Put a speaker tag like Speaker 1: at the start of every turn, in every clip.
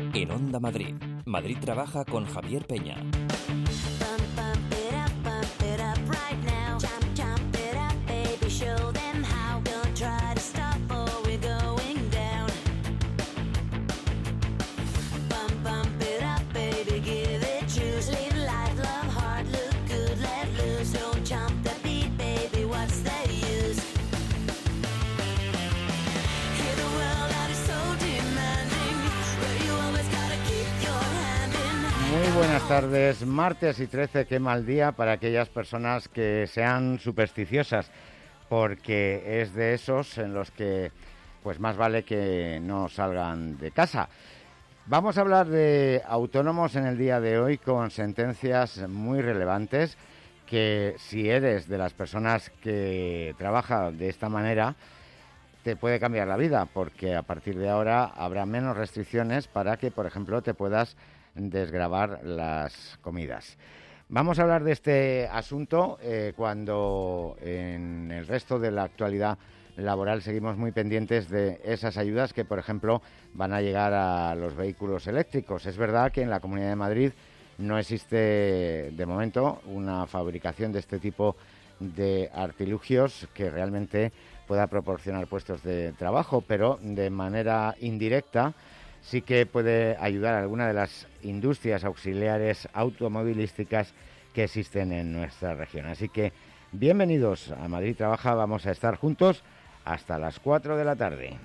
Speaker 1: En Onda Madrid. Madrid trabaja con Javier Peña.
Speaker 2: Buenas tardes, martes y 13, qué mal día para aquellas personas que sean supersticiosas, porque es de esos en los que pues más vale que no salgan de casa. Vamos a hablar de autónomos en el día de hoy con sentencias muy relevantes que si eres de las personas que trabaja de esta manera te puede cambiar la vida, porque a partir de ahora habrá menos restricciones para que, por ejemplo, te puedas desgravar las comidas. Vamos a hablar de este asunto cuando en el resto de la actualidad laboral seguimos muy pendientes de esas ayudas que, por ejemplo, van a llegar a los vehículos eléctricos. Es verdad que en la Comunidad de Madrid no existe de momento una fabricación de este tipo de artilugios que realmente pueda proporcionar puestos de trabajo, pero de manera indirecta sí que puede ayudar a alguna de las industrias auxiliares automovilísticas que existen en nuestra región. Así que bienvenidos a Madrid Trabaja, vamos a estar juntos hasta las 4 de la tarde.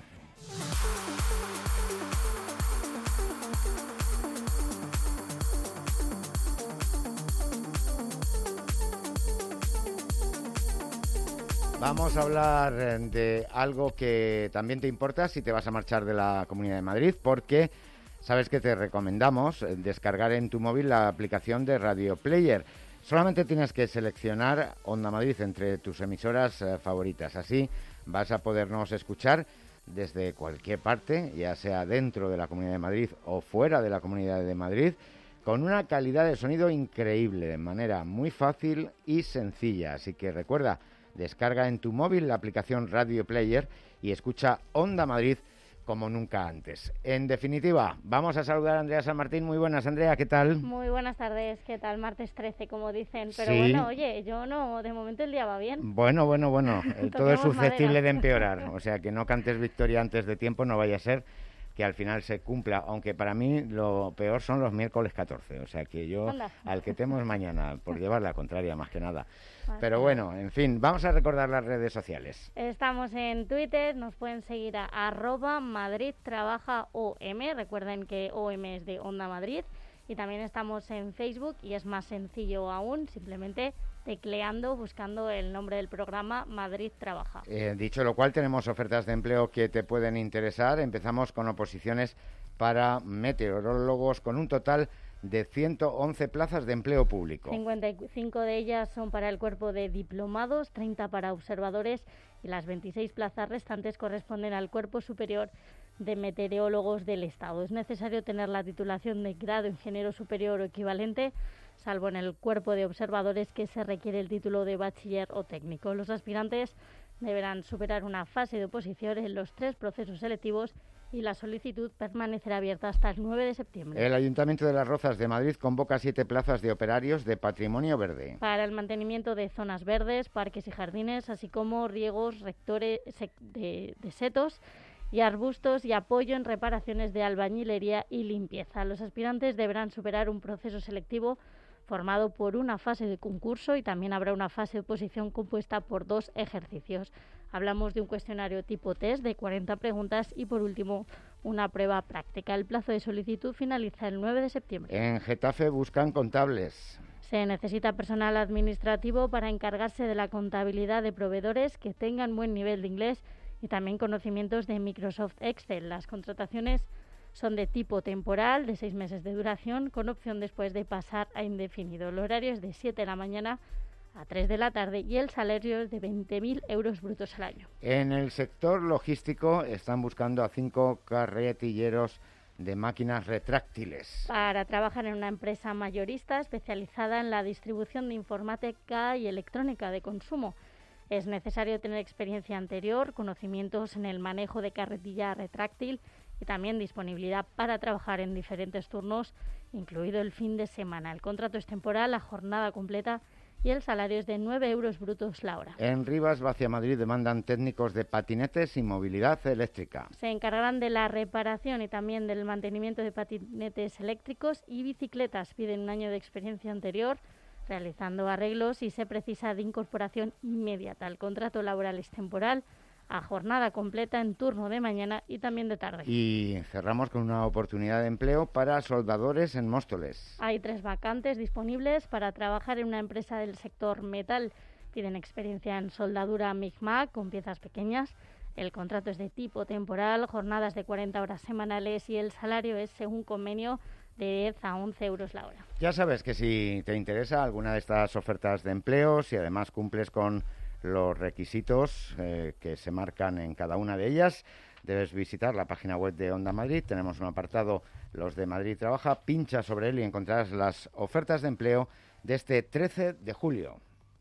Speaker 2: Vamos a hablar de algo que también te importa si te vas a marchar de la Comunidad de Madrid, porque sabes que te recomendamos descargar en tu móvil la aplicación de Radio Player. Solamente tienes que seleccionar Onda Madrid entre tus emisoras favoritas. Así vas a podernos escuchar desde cualquier parte, ya sea dentro de la Comunidad de Madrid o fuera de la Comunidad de Madrid, con una calidad de sonido increíble, de manera muy fácil y sencilla. Así que recuerda, descarga en tu móvil la aplicación Radio Player y escucha Onda Madrid como nunca antes. En definitiva, vamos a saludar a Andrea San Martín. Muy buenas, Andrea, ¿qué tal?
Speaker 3: Muy buenas tardes, ¿qué tal? Martes 13, como dicen. Pero
Speaker 2: sí.
Speaker 3: Bueno, oye, yo no, de momento el día va bien.
Speaker 2: Bueno, todo es susceptible
Speaker 3: madera.
Speaker 2: de empeorar. O sea, que no cantes victoria antes de tiempo, no vaya a ser que al final se cumpla, aunque para mí lo peor son los miércoles 14, o sea que yo al que temo es mañana, por llevar la contraria más que nada. Pero bueno, en fin, vamos a recordar las redes sociales.
Speaker 3: Estamos en Twitter, nos pueden seguir a @MadridTrabajaOM, recuerden que OM es de Onda Madrid, y también estamos en Facebook y es más sencillo aún, simplemente tecleando, buscando el nombre del programa Madrid Trabaja.
Speaker 2: Dicho lo cual, tenemos ofertas de empleo que te pueden interesar. Empezamos con oposiciones para meteorólogos con un total de 111 plazas de empleo público.
Speaker 3: 55 de ellas son para el cuerpo de diplomados, 30 para observadores y las 26 plazas restantes corresponden al cuerpo superior de meteorólogos del Estado. Es necesario tener la titulación de grado ingeniero superior o equivalente, salvo en el cuerpo de observadores que se requiere el título de bachiller o técnico. Los aspirantes deberán superar una fase de oposición en los 3 procesos selectivos y la solicitud permanecerá abierta hasta el 9 de septiembre.
Speaker 2: El Ayuntamiento de Las Rozas de Madrid convoca 7 plazas de operarios de patrimonio verde.
Speaker 3: Para el mantenimiento de zonas verdes, parques y jardines, así como riegos rectores de setos y arbustos y apoyo en reparaciones de albañilería y limpieza. Los aspirantes deberán superar un proceso selectivo formado por una fase de concurso y también habrá una fase de oposición compuesta por 2 ejercicios. Hablamos de un cuestionario tipo test de 40 preguntas y, por último, una prueba práctica. El plazo de solicitud finaliza el 9 de septiembre.
Speaker 2: En Getafe buscan contables.
Speaker 3: Se necesita personal administrativo para encargarse de la contabilidad de proveedores que tengan buen nivel de inglés y también conocimientos de Microsoft Excel. Las contrataciones son de tipo temporal, de 6 meses de duración, con opción después de pasar a indefinido. El horario es de 7 de la mañana a 3 de la tarde y el salario es de 20.000 euros brutos al año.
Speaker 2: En el sector logístico están buscando a 5 carretilleros de máquinas retráctiles.
Speaker 3: Para trabajar en una empresa mayorista especializada en la distribución de informática y electrónica de consumo. Es necesario tener experiencia anterior, conocimientos en el manejo de carretilla retráctil y también disponibilidad para trabajar en diferentes turnos, incluido el fin de semana. El contrato es temporal, la jornada completa y el salario es de 9 euros brutos la hora.
Speaker 2: En Rivas, Vacia Madrid, demandan técnicos de patinetes y movilidad eléctrica.
Speaker 3: Se encargarán de la reparación y también del mantenimiento de patinetes eléctricos y bicicletas. Piden un año de experiencia anterior realizando arreglos y se precisa de incorporación inmediata. El contrato laboral es temporal, a jornada completa en turno de mañana y también de tarde.
Speaker 2: Y cerramos con una oportunidad de empleo para soldadores en Móstoles.
Speaker 3: Hay 3 vacantes disponibles para trabajar en una empresa del sector metal. Piden experiencia en soldadura MIG-MAG con piezas pequeñas. El contrato es de tipo temporal, jornadas de 40 horas semanales y el salario es, según convenio, de 10 a 11 euros la hora.
Speaker 2: Ya sabes que si te interesa alguna de estas ofertas de empleo, si además cumples con los requisitos que se marcan en cada una de ellas, debes visitar la página web de Onda Madrid. Tenemos un apartado, los de Madrid Trabaja, pincha sobre él y encontrarás las ofertas de empleo de este 13 de julio.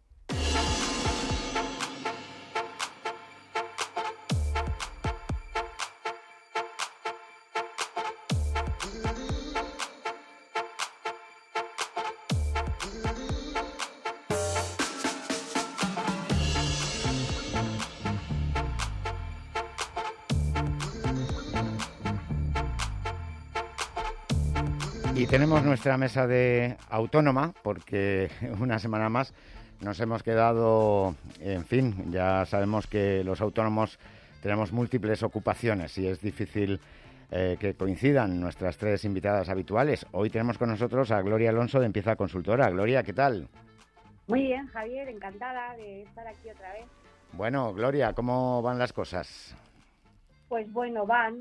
Speaker 2: Y tenemos nuestra mesa de autónoma, porque una semana más nos hemos quedado, en fin, ya sabemos que los autónomos tenemos múltiples ocupaciones y es difícil que coincidan nuestras 3 invitadas habituales. Hoy tenemos con nosotros a Gloria Alonso de Empieza Consultora. Gloria, ¿qué tal?
Speaker 4: Muy bien, Javier, encantada de estar aquí otra vez.
Speaker 2: Bueno, Gloria, ¿cómo van las cosas?
Speaker 4: Pues bueno, van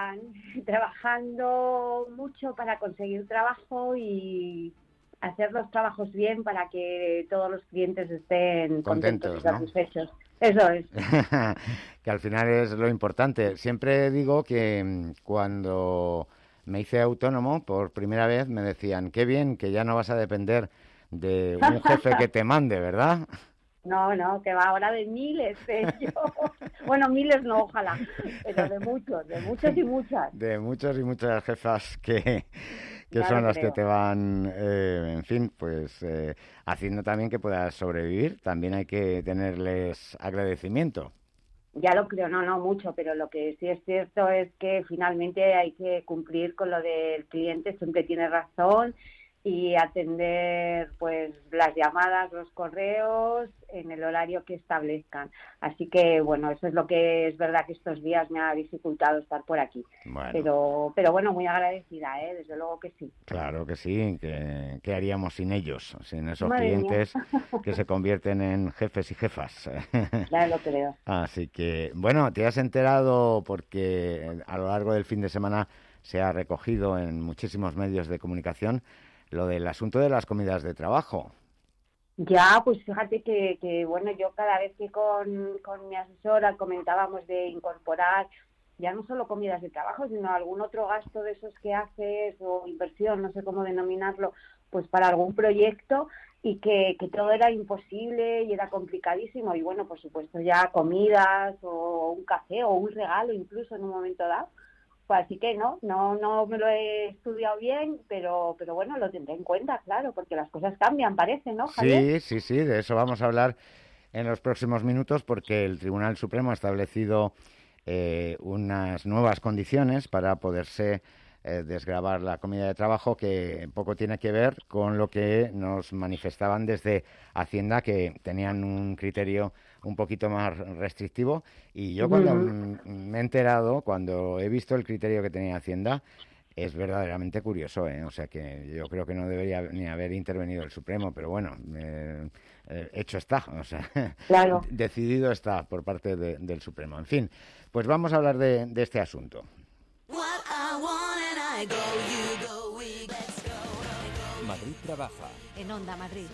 Speaker 4: trabajando mucho para conseguir trabajo y hacer los trabajos bien para que todos los clientes estén contentos y satisfechos. ¿No? Eso es.
Speaker 2: Que al final es lo importante. Siempre digo que cuando me hice autónomo por primera vez me decían, qué bien, que ya no vas a depender de un jefe que te mande, ¿verdad?
Speaker 4: No, que va ahora de miles de ellos. Bueno, miles no, ojalá, pero de muchos y muchas.
Speaker 2: De muchos y muchas jefas que
Speaker 4: Ya
Speaker 2: son las
Speaker 4: creo.
Speaker 2: que te van, en fin, pues haciendo también que puedas sobrevivir. También hay que tenerles agradecimiento.
Speaker 4: Ya lo creo, no mucho, pero lo que sí es cierto es que finalmente hay que cumplir con lo del cliente, siempre tiene razón, y atender pues las llamadas, los correos en el horario que establezcan. Así que bueno, eso es lo que es verdad que estos días me ha dificultado estar por aquí.
Speaker 2: Bueno.
Speaker 4: Pero bueno, muy agradecida, desde luego que sí.
Speaker 2: Claro que sí, ¿qué haríamos sin ellos? Sin esos
Speaker 4: Madre
Speaker 2: clientes
Speaker 4: mía.
Speaker 2: que se convierten en jefes y jefas.
Speaker 4: Ya lo creo.
Speaker 2: Así que, bueno, te has enterado porque a lo largo del fin de semana se ha recogido en muchísimos medios de comunicación lo del asunto de las comidas de trabajo.
Speaker 4: Ya, pues fíjate que bueno, yo cada vez que con mi asesora comentábamos de incorporar ya no solo comidas de trabajo, sino algún otro gasto de esos que haces o inversión, no sé cómo denominarlo, pues para algún proyecto y que todo era imposible y era complicadísimo. Y bueno, por supuesto ya comidas o un café o un regalo incluso en un momento dado. Pues así que no me lo he estudiado bien, pero bueno, lo tendré en cuenta, claro, porque las cosas cambian, parece, ¿no, Javier?
Speaker 2: Sí, de eso vamos a hablar en los próximos minutos porque el Tribunal Supremo ha establecido unas nuevas condiciones para poderse desgravar la comida de trabajo, que poco tiene que ver con lo que nos manifestaban desde Hacienda, que tenían un criterio un poquito más restrictivo. Y yo cuando me he enterado, cuando he visto el criterio que tenía Hacienda, es verdaderamente curioso, O sea que yo creo que no debería ni haber intervenido el Supremo, pero bueno, hecho está, o sea,
Speaker 4: Claro.
Speaker 2: Decidido está por parte del Supremo. En fin, pues vamos a hablar de este asunto.
Speaker 1: Madrid Trabaja.
Speaker 5: En Onda Madrid.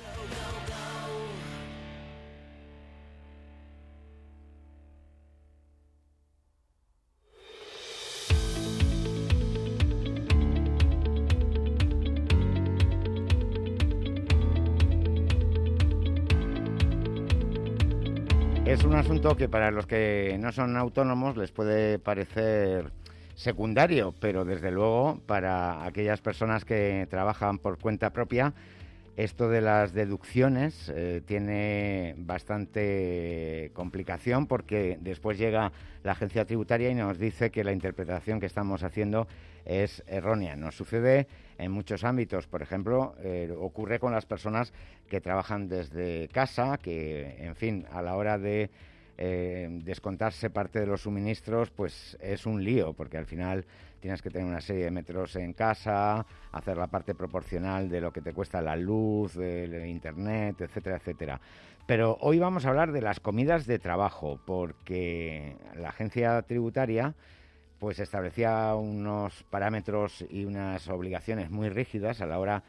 Speaker 2: Es un asunto que para los que no son autónomos les puede parecer secundario, pero desde luego para aquellas personas que trabajan por cuenta propia, esto de las deducciones tiene bastante complicación, porque después llega la agencia tributaria y nos dice que la interpretación que estamos haciendo es errónea. Nos sucede en muchos ámbitos. Por ejemplo, ocurre con las personas que trabajan desde casa, que, en fin, a la hora de descontarse parte de los suministros, pues es un lío, porque al final tienes que tener una serie de metros en casa, hacer la parte proporcional de lo que te cuesta la luz, el internet, etcétera, etcétera. Pero hoy vamos a hablar de las comidas de trabajo, porque la agencia tributaria pues establecía unos parámetros y unas obligaciones muy rígidas a la hora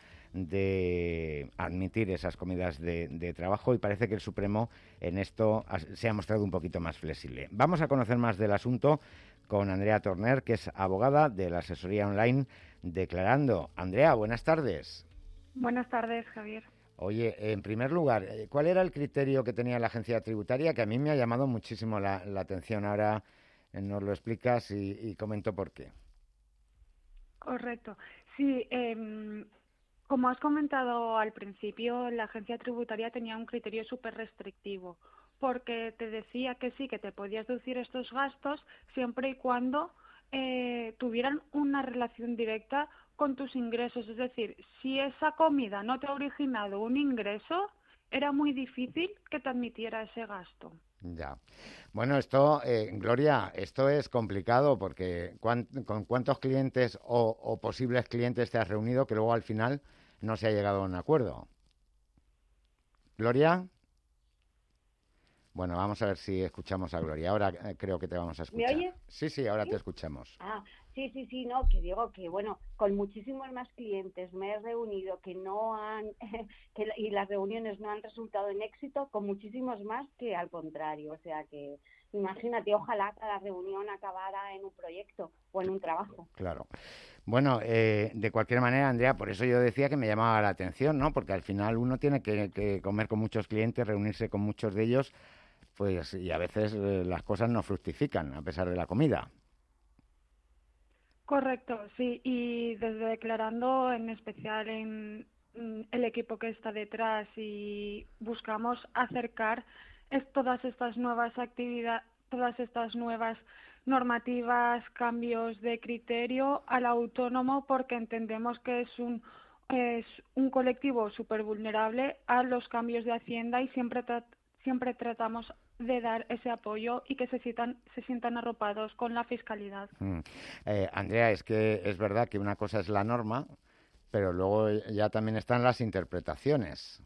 Speaker 2: de admitir esas comidas de trabajo, y parece que el Supremo en esto se ha mostrado un poquito más flexible. Vamos a conocer más del asunto con Andrea Torner, que es abogada de la asesoría online Declarando. Andrea, buenas tardes.
Speaker 5: Buenas tardes, Javier.
Speaker 2: Oye, en primer lugar, ¿cuál era el criterio que tenía la agencia tributaria? Que a mí me ha llamado muchísimo la atención. Ahora nos lo explicas y comento por qué.
Speaker 5: Correcto. Sí, como has comentado al principio, la agencia tributaria tenía un criterio súper restrictivo, porque te decía que sí, que te podías deducir estos gastos siempre y cuando tuvieran una relación directa con tus ingresos. Es decir, si esa comida no te ha originado un ingreso, era muy difícil que te admitiera ese gasto.
Speaker 2: Ya. Bueno, esto, Gloria, esto es complicado, porque ¿con cuántos clientes o posibles clientes te has reunido que luego al final no se ha llegado a un acuerdo? ¿Gloria? Bueno, vamos a ver si escuchamos a Gloria. Ahora creo que te vamos a escuchar.
Speaker 4: ¿Me oyes?
Speaker 2: Sí, ahora
Speaker 4: ¿Sí?
Speaker 2: te escuchamos.
Speaker 4: Sí, no, que digo que, bueno, con muchísimos más clientes me he reunido que no han, y las reuniones no han resultado en éxito, con muchísimos más que al contrario. O sea que, imagínate, ojalá cada reunión acabara en un proyecto o en un trabajo.
Speaker 2: Claro. Bueno, de cualquier manera, Andrea, por eso yo decía que me llamaba la atención, ¿no? Porque al final uno tiene que comer con muchos clientes, reunirse con muchos de ellos, pues, y a veces las cosas no fructifican a pesar de la comida.
Speaker 5: Correcto, sí, y desde Declarando, en especial en el equipo que está detrás, y buscamos acercar todas estas nuevas actividades, todas estas nuevas normativas, cambios de criterio al autónomo, porque entendemos que es un colectivo súper vulnerable a los cambios de Hacienda, y siempre tratamos de dar ese apoyo y que se sientan arropados con la fiscalidad.
Speaker 2: Andrea, es que es verdad que una cosa es la norma, pero luego ya también están las interpretaciones.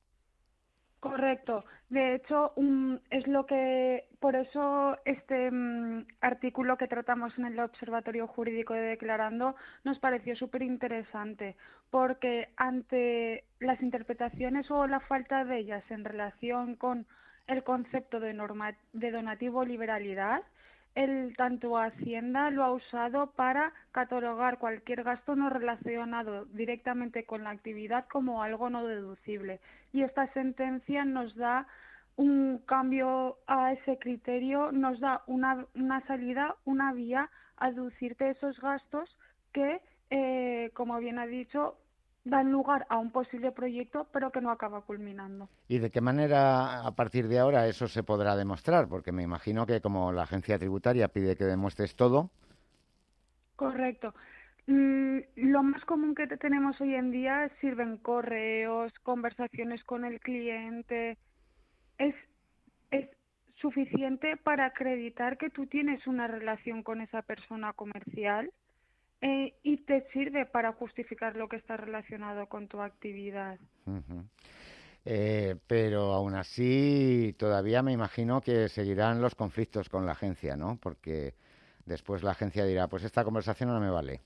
Speaker 5: Correcto. De hecho, es lo que, por eso este artículo que tratamos en el Observatorio Jurídico de Declarando nos pareció súper interesante, porque ante las interpretaciones o la falta de ellas en relación con el concepto de donativo liberalidad, tanto Hacienda lo ha usado para catalogar cualquier gasto no relacionado directamente con la actividad como algo no deducible. Y esta sentencia nos da un cambio a ese criterio, nos da una salida, una vía a deducirte esos gastos que, como bien ha dicho, dan lugar a un posible proyecto, pero que no acaba culminando.
Speaker 2: ¿Y de qué manera a partir de ahora eso se podrá demostrar? Porque me imagino que como la agencia tributaria pide que demuestres todo.
Speaker 5: Correcto. Lo más común que tenemos hoy en día sirven correos, conversaciones con el cliente. Es suficiente para acreditar que tú tienes una relación con esa persona comercial, y te sirve para justificar lo que está relacionado con tu actividad.
Speaker 2: Uh-huh. Pero aún así todavía me imagino que seguirán los conflictos con la agencia, ¿no? Porque después la agencia dirá, pues esta conversación no me vale.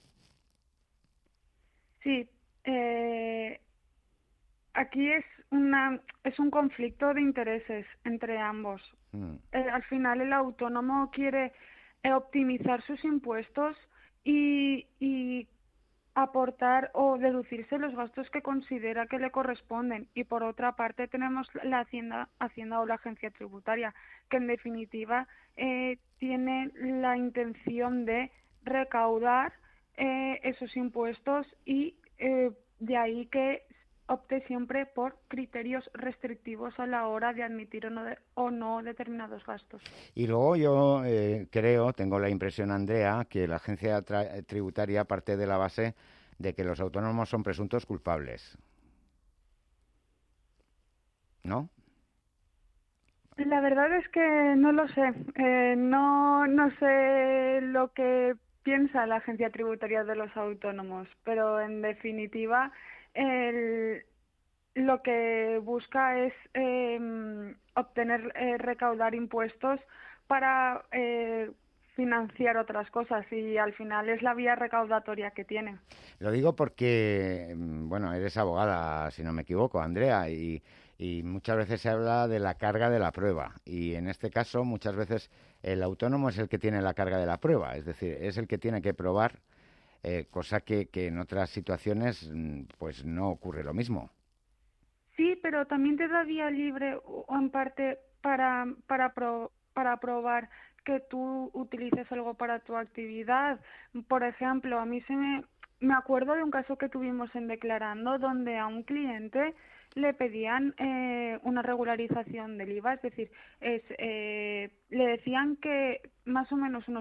Speaker 5: Sí, aquí es un conflicto de intereses entre ambos. Al final el autónomo quiere optimizar sus impuestos y aportar o deducirse los gastos que considera que le corresponden, y por otra parte tenemos la Hacienda o la agencia tributaria, que en definitiva tiene la intención de recaudar esos impuestos y de ahí que opte siempre por criterios restrictivos a la hora de admitir o no determinados gastos.
Speaker 2: Y luego yo tengo la impresión, Andrea, que la agencia tributaria parte de la base de que los autónomos son presuntos culpables, ¿no?
Speaker 5: La verdad es que no lo sé. No sé lo que piensa la agencia tributaria de los autónomos, pero en definitiva lo que busca es recaudar impuestos para financiar otras cosas y al final es la vía recaudatoria que tiene.
Speaker 2: Lo digo porque, bueno, eres abogada, si no me equivoco, Andrea, y muchas veces se habla de la carga de la prueba y en este caso muchas veces el autónomo es el que tiene la carga de la prueba, es decir, es el que tiene que probar, cosa que en otras situaciones pues no ocurre lo mismo.
Speaker 5: Sí, pero también te da vía libre o en parte para probar que tú utilices algo para tu actividad. Por ejemplo, a mí me acuerdo de un caso que tuvimos en Declarando donde a un cliente le pedían una regularización del IVA, es decir, le decían que más o menos unos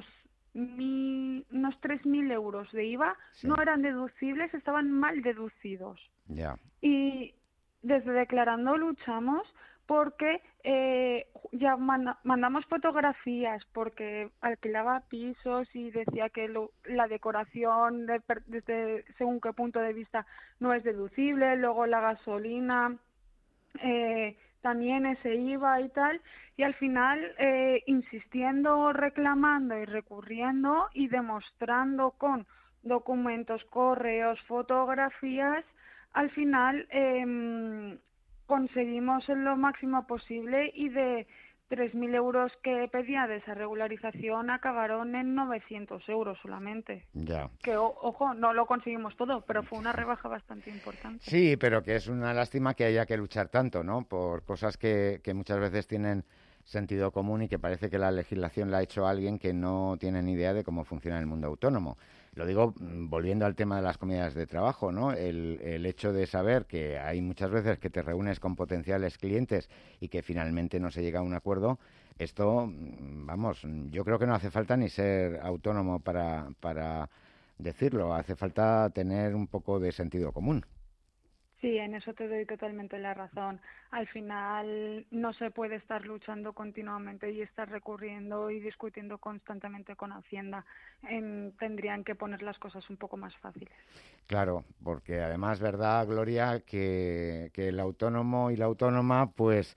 Speaker 5: 3.000 euros de IVA
Speaker 2: Sí.
Speaker 5: no eran deducibles, estaban mal deducidos.
Speaker 2: Ya.
Speaker 5: Y desde Declarando luchamos porque ya mandamos fotografías, porque alquilaba pisos y decía que la decoración desde según qué punto de vista no es deducible, luego la gasolina también ese IVA y tal, y al final insistiendo, reclamando y recurriendo y demostrando con documentos, correos, fotografías, al final conseguimos lo máximo posible y de 3.000 euros que pedía de esa regularización acabaron en 900 euros solamente.
Speaker 2: Ya.
Speaker 5: Que, ojo, no lo conseguimos todo, pero fue una rebaja bastante importante.
Speaker 2: Sí, pero que es una lástima que haya que luchar tanto, ¿no? Por cosas que muchas veces tienen sentido común y que parece que la legislación la ha hecho alguien que no tiene ni idea de cómo funciona el mundo autónomo. Lo digo volviendo al tema de las comidas de trabajo, ¿no? El hecho de saber que hay muchas veces que te reúnes con potenciales clientes y que finalmente no se llega a un acuerdo, esto, vamos, yo creo que no hace falta ni ser autónomo para decirlo, hace falta tener un poco de sentido común.
Speaker 5: Sí, en eso te doy totalmente la razón. Al final no se puede estar luchando continuamente y estar recurriendo y discutiendo constantemente con Hacienda. Tendrían que poner las cosas un poco más fáciles.
Speaker 2: Claro, porque además, ¿verdad, Gloria? Que el autónomo y la autónoma, pues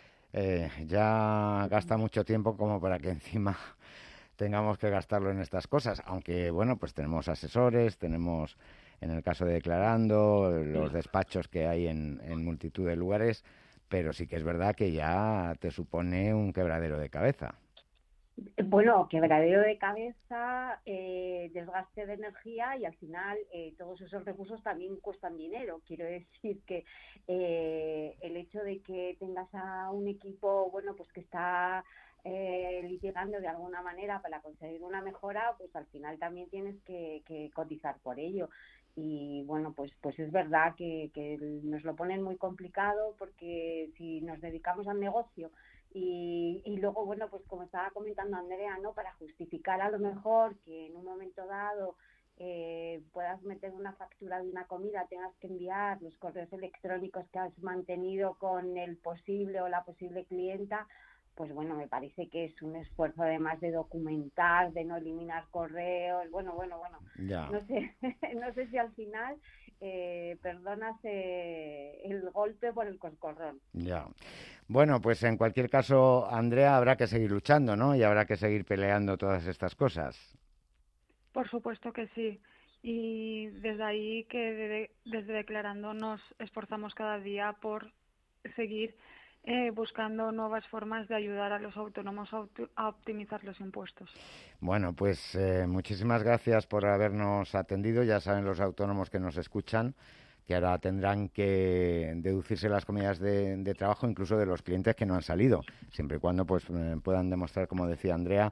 Speaker 2: ya gasta mucho tiempo como para que encima tengamos que gastarlo en estas cosas. Aunque, bueno, pues tenemos asesores, tenemos, en el caso de Declarando, los despachos que hay en multitud de lugares, pero sí que es verdad que ya te supone un quebradero de cabeza.
Speaker 4: Bueno, quebradero de cabeza, desgaste de energía y al final todos esos recursos también cuestan dinero. Quiero decir que el hecho de que tengas a un equipo, bueno, pues que está litigando de alguna manera para conseguir una mejora, pues al final también tienes que cotizar por ello. Y bueno, pues es verdad que nos lo ponen muy complicado porque si nos dedicamos al negocio y luego, bueno, pues como estaba comentando Andrea, ¿no? Para justificar a lo mejor que en un momento dado puedas meter una factura de una comida, tengas que enviar los correos electrónicos que has mantenido con el posible o la posible clienta, pues bueno, me parece que es un esfuerzo además de documentar, de no eliminar correos, bueno,
Speaker 2: Ya.
Speaker 4: no sé si al final perdonas el golpe por el coscorrón.
Speaker 2: Ya. Bueno, pues en cualquier caso, Andrea, habrá que seguir luchando, ¿no? Y habrá que seguir peleando todas estas cosas.
Speaker 5: Por supuesto que sí. Y desde ahí que desde Declarando nos esforzamos cada día por seguir buscando nuevas formas de ayudar a los autónomos a optimizar los impuestos.
Speaker 2: Bueno, pues muchísimas gracias por habernos atendido. Ya saben los autónomos que nos escuchan que ahora tendrán que deducirse las comidas de trabajo incluso de los clientes que no han salido, siempre y cuando pues puedan demostrar, como decía Andrea,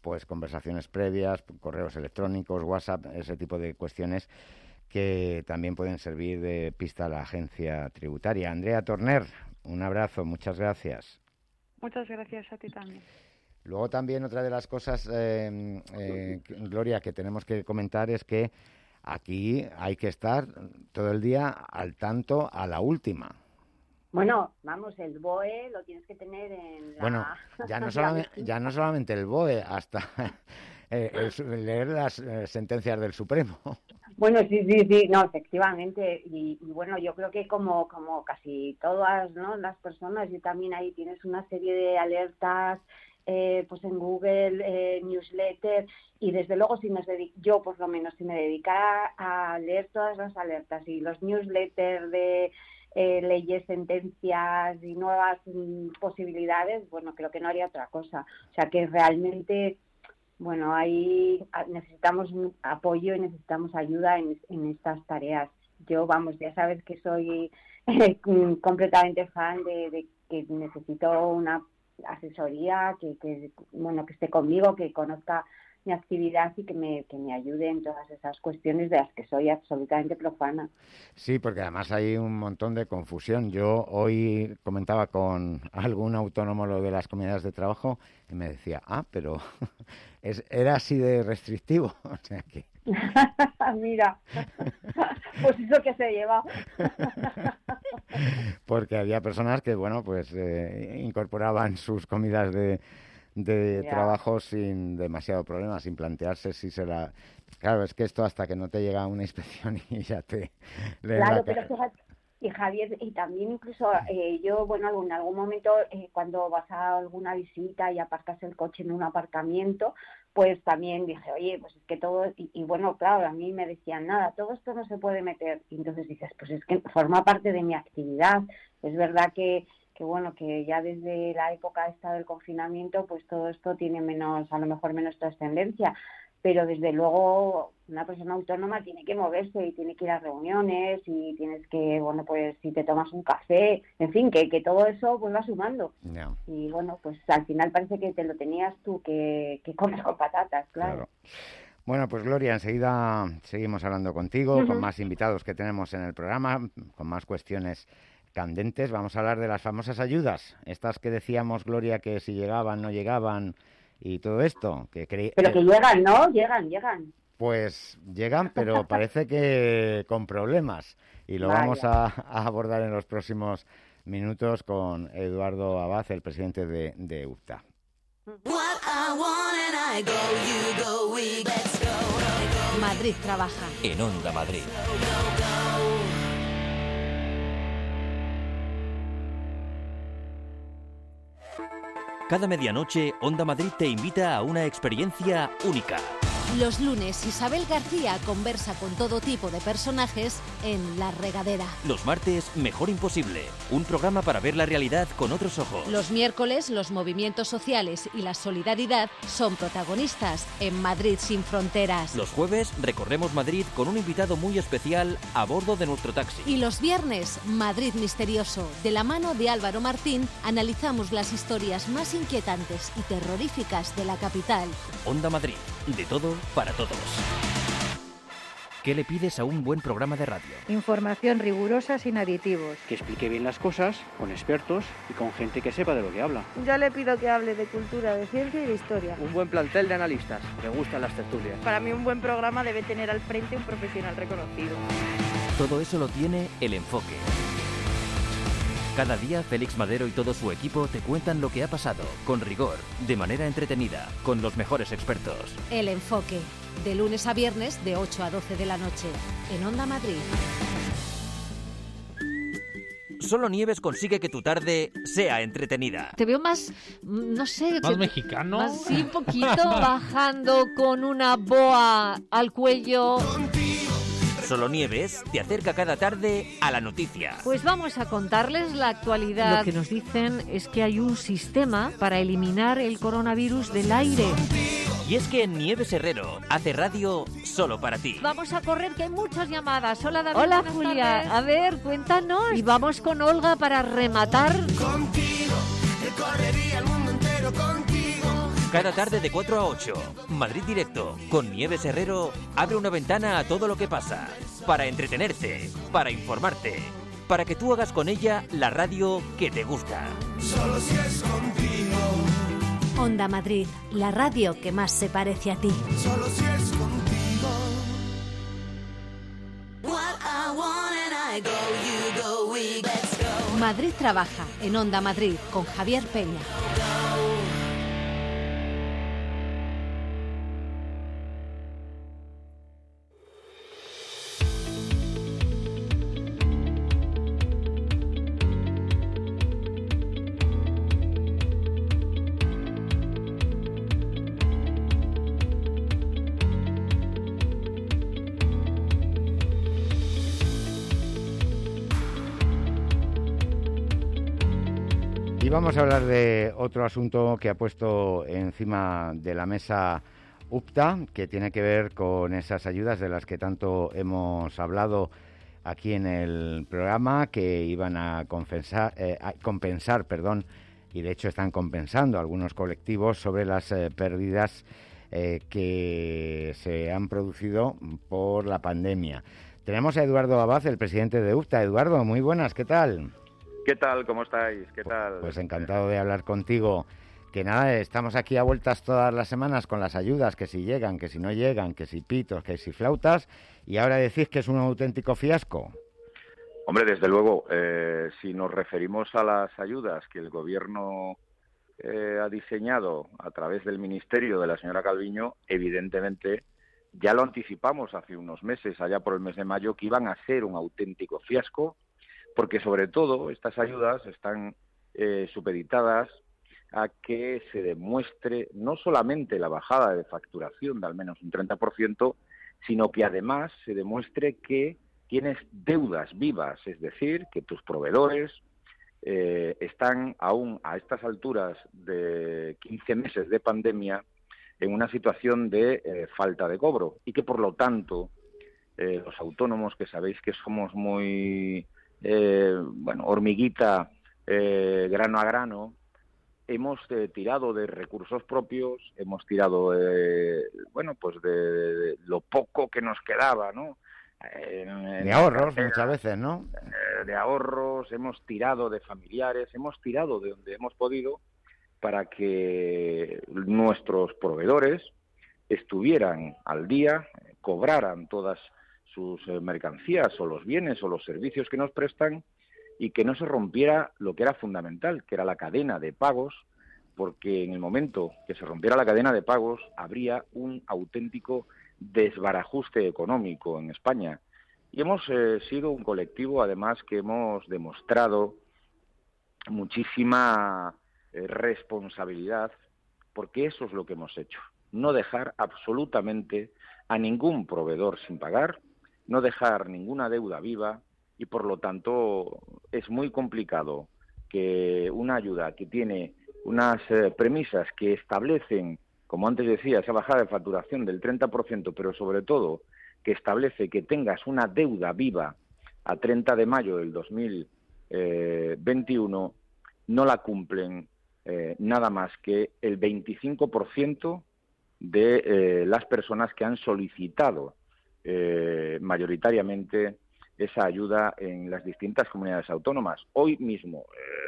Speaker 2: pues conversaciones previas, correos electrónicos, WhatsApp, ese tipo de cuestiones que también pueden servir de pista a la agencia tributaria. Andrea Torner, un abrazo, muchas gracias.
Speaker 5: Muchas gracias a ti también.
Speaker 2: Luego también otra de las cosas, Gloria, que tenemos que comentar es que aquí hay que estar todo el día al tanto a la última.
Speaker 4: Bueno, vamos, el BOE lo tienes que tener en la...
Speaker 2: Bueno, ya no solamente el BOE, hasta leer las sentencias del Supremo.
Speaker 4: Bueno, sí, no, efectivamente, y bueno, yo creo que como casi todas, ¿no?, las personas, y también ahí tienes una serie de alertas, pues en Google, newsletter, y desde luego yo por lo menos si me dedicara a leer todas las alertas y los newsletters de leyes, sentencias y nuevas posibilidades, bueno, creo que no haría otra cosa. O sea que realmente, bueno, ahí necesitamos apoyo y necesitamos ayuda en estas tareas. Yo, vamos, ya sabes que soy completamente fan de que necesito una asesoría que esté conmigo, que conozca mi actividad y que me ayude en todas esas cuestiones de las que soy absolutamente profana.
Speaker 2: Sí, porque además hay un montón de confusión. Yo hoy comentaba con algún autónomo lo de las comunidades de trabajo y me decía, pero era así de restrictivo. O sea que...
Speaker 4: Mira, pues eso que se lleva.
Speaker 2: Porque había personas que, bueno, pues incorporaban sus comidas de trabajo sin demasiado problema, sin plantearse si será... Claro, es que esto hasta que no te llega una inspección y ya te...
Speaker 4: Claro, pero fíjate, y Javier, y también incluso yo, bueno, en algún momento cuando vas a alguna visita y aparcas el coche en un aparcamiento, pues también dije, oye, pues es que todo... Y bueno, claro, a mí me decían, nada, todo esto no se puede meter. Y entonces dices, pues es que forma parte de mi actividad. Es verdad que bueno, que ya desde la época esta del confinamiento, pues todo esto tiene a lo mejor menos trascendencia, pero desde luego una persona autónoma tiene que moverse y tiene que ir a reuniones y tienes que, bueno, pues si te tomas un café, en fin, que todo eso pues va sumando.
Speaker 2: No.
Speaker 4: Y bueno, pues al final parece que te lo tenías tú que comes con patatas, claro.
Speaker 2: Bueno, pues Gloria, enseguida seguimos hablando contigo, con más invitados que tenemos en el programa, con más cuestiones candentes. Vamos a hablar de las famosas ayudas, estas que decíamos, Gloria, que si llegaban, no llegaban y todo esto. Pero
Speaker 4: que llegan, ¿no? Llegan.
Speaker 2: Pues llegan, pero parece que con problemas. Y lo vamos a abordar en los próximos minutos con Eduardo Abad, el presidente de UPTA.
Speaker 6: Madrid trabaja.
Speaker 1: En Onda Madrid. Cada medianoche, Onda Madrid te invita a una experiencia única.
Speaker 6: Los lunes, Isabel García conversa con todo tipo de personajes en La Regadera.
Speaker 1: Los martes, Mejor Imposible, un programa para ver la realidad con otros ojos.
Speaker 6: Los miércoles, los movimientos sociales y la solidaridad son protagonistas en Madrid sin fronteras.
Speaker 1: Los jueves, recorremos Madrid con un invitado muy especial a bordo de nuestro taxi.
Speaker 6: Y los viernes, Madrid Misterioso. De la mano de Álvaro Martín, analizamos las historias más inquietantes y terroríficas de la capital.
Speaker 1: Onda Madrid, de todo para todos. ¿Qué le pides a un buen programa de radio?
Speaker 7: Información rigurosa sin aditivos.
Speaker 8: Que explique bien las cosas, con expertos y con gente que sepa de lo que habla.
Speaker 7: Yo le pido que hable de cultura, de ciencia y de historia.
Speaker 8: Un buen plantel de analistas, me gustan las tertulias.
Speaker 7: Para mí un buen programa debe tener al frente un profesional reconocido.
Speaker 1: Todo eso lo tiene El Enfoque. Cada día, Félix Madero y todo su equipo te cuentan lo que ha pasado, con rigor, de manera entretenida, con los mejores expertos.
Speaker 6: El Enfoque, de lunes a viernes, de 8 a 12 de la noche, en Onda Madrid.
Speaker 1: Solo Nieves consigue que tu tarde sea entretenida.
Speaker 9: Te veo más, no sé...
Speaker 10: ¿Más mexicano?
Speaker 9: Más, sí, un poquito, bajando con una boa al cuello...
Speaker 1: Solo Nieves te acerca cada tarde a la noticia.
Speaker 9: Pues vamos a contarles la actualidad. Lo que nos dicen es que hay un sistema para eliminar el coronavirus del aire.
Speaker 1: Y es que Nieves Herrero hace radio solo para ti.
Speaker 9: Vamos a correr, que hay muchas llamadas. Hola, David.
Speaker 3: Hola, Julia.
Speaker 9: Tardes. A ver, cuéntanos. Y vamos con Olga para rematar.
Speaker 11: Contigo, recorrería el mundo entero contigo.
Speaker 1: Cada tarde de 4 a 8, Madrid Directo, con Nieves Herrero, abre una ventana a todo lo que pasa. Para entretenerte, para informarte, para que tú hagas con ella la radio que te gusta.
Speaker 10: Solo si es contigo.
Speaker 6: Onda Madrid, la radio que más se parece a ti.
Speaker 10: Solo si es contigo.
Speaker 6: Madrid trabaja en Onda Madrid con Javier Peña.
Speaker 2: Y vamos a hablar de otro asunto que ha puesto encima de la mesa UPTA, que tiene que ver con esas ayudas de las que tanto hemos hablado aquí en el programa, que iban a compensar, y de hecho están compensando a algunos colectivos sobre las pérdidas que se han producido por la pandemia. Tenemos a Eduardo Abad, el presidente de UPTA. Eduardo, muy buenas, ¿qué tal?
Speaker 11: ¿Qué tal? ¿Cómo estáis? ¿Qué tal?
Speaker 2: Pues encantado de hablar contigo. Que nada, estamos aquí a vueltas todas las semanas con las ayudas, que si llegan, que si no llegan, que si pitos, que si flautas, y ahora decís que es un auténtico fiasco.
Speaker 11: Hombre, desde luego, si nos referimos a las ayudas que el Gobierno ha diseñado a través del Ministerio de la señora Calviño, evidentemente ya lo anticipamos hace unos meses, allá por el mes de mayo, que iban a ser un auténtico fiasco, porque sobre todo estas ayudas están supeditadas a que se demuestre no solamente la bajada de facturación de al menos un 30%, sino que además se demuestre que tienes deudas vivas, es decir, que tus proveedores están aún a estas alturas de 15 meses de pandemia en una situación de falta de cobro y que por lo tanto los autónomos, que sabéis que somos muy hormiguita, grano a grano, hemos tirado de recursos propios, hemos tirado de lo poco que nos quedaba, ¿no?
Speaker 2: De ahorros muchas veces, ¿no?
Speaker 11: De ahorros, hemos tirado de familiares, hemos tirado de donde hemos podido para que nuestros proveedores estuvieran al día, cobraran todas sus mercancías o los bienes o los servicios que nos prestan y que no se rompiera lo que era fundamental, que era la cadena de pagos, porque en el momento que se rompiera la cadena de pagos habría un auténtico desbarajuste económico en España. Y hemos sido un colectivo, además, que hemos demostrado muchísima responsabilidad, porque eso es lo que hemos hecho, no dejar absolutamente a ningún proveedor sin pagar, no dejar ninguna deuda viva, y por lo tanto es muy complicado que una ayuda que tiene unas premisas que establecen, como antes decía, esa bajada de facturación del 30%, pero sobre todo que establece que tengas una deuda viva a 30 de mayo del 2021, no la cumplen nada más que el 25% de las personas que han solicitado mayoritariamente esa ayuda en las distintas comunidades autónomas. Hoy mismo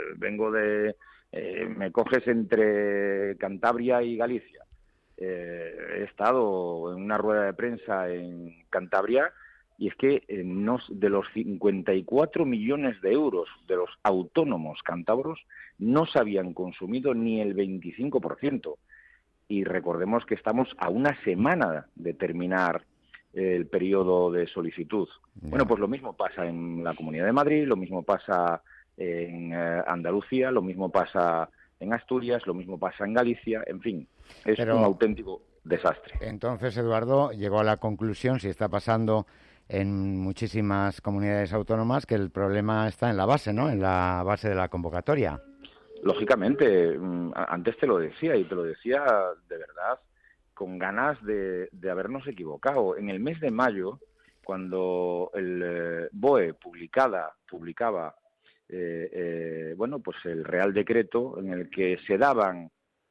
Speaker 11: me coges entre Cantabria y Galicia. He estado en una rueda de prensa en Cantabria y es que de los 54 millones de euros de los autónomos cántabros no se habían consumido ni el 25%. Y recordemos que estamos a una semana de terminar el periodo de solicitud. Yeah. Bueno, pues lo mismo pasa en la Comunidad de Madrid, lo mismo pasa en Andalucía, lo mismo pasa en Asturias, lo mismo pasa en Galicia, en fin, es un auténtico desastre.
Speaker 2: Entonces, Eduardo llegó a la conclusión, si está pasando en muchísimas comunidades autónomas, que el problema está en la base, ¿no? En la base de la convocatoria.
Speaker 11: Lógicamente, antes te lo decía, y te lo decía de verdad, con ganas de habernos equivocado. En el mes de mayo, cuando el BOE publicaba pues el Real Decreto en el que se daban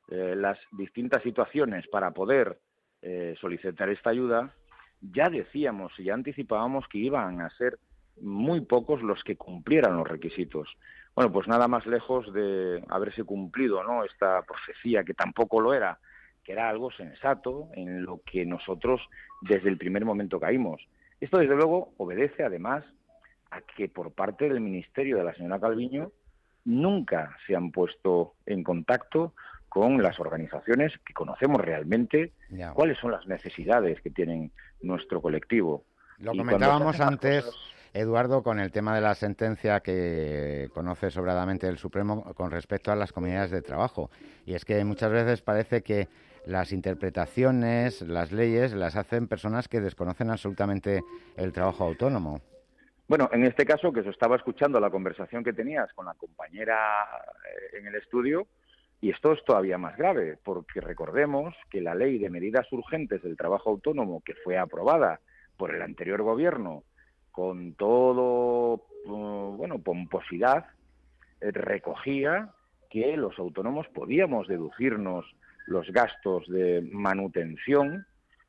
Speaker 11: las distintas situaciones para poder solicitar esta ayuda, ya decíamos y ya anticipábamos que iban a ser muy pocos los que cumplieran los requisitos. Bueno, pues nada más lejos de haberse cumplido, ¿no?, esta profecía, que tampoco lo era, que era algo sensato en lo que nosotros desde el primer momento caímos. Esto, desde luego, obedece además a que por parte del Ministerio de la señora Calviño nunca se han puesto en contacto con las organizaciones que conocemos realmente cuáles son las necesidades que tienen nuestro colectivo.
Speaker 2: Lo comentábamos antes, Eduardo, con el tema de la sentencia que conoce sobradamente el Supremo con respecto a las comunidades de trabajo. Y es que muchas veces parece que las interpretaciones, las leyes, las hacen personas que desconocen absolutamente el trabajo autónomo.
Speaker 11: Bueno, en este caso, que se estaba escuchando la conversación que tenías con la compañera en el estudio, y esto es todavía más grave, porque recordemos que la Ley de Medidas Urgentes del Trabajo Autónomo, que fue aprobada por el anterior gobierno con todo, pomposidad, recogía que los autónomos podíamos deducirnos los gastos de manutención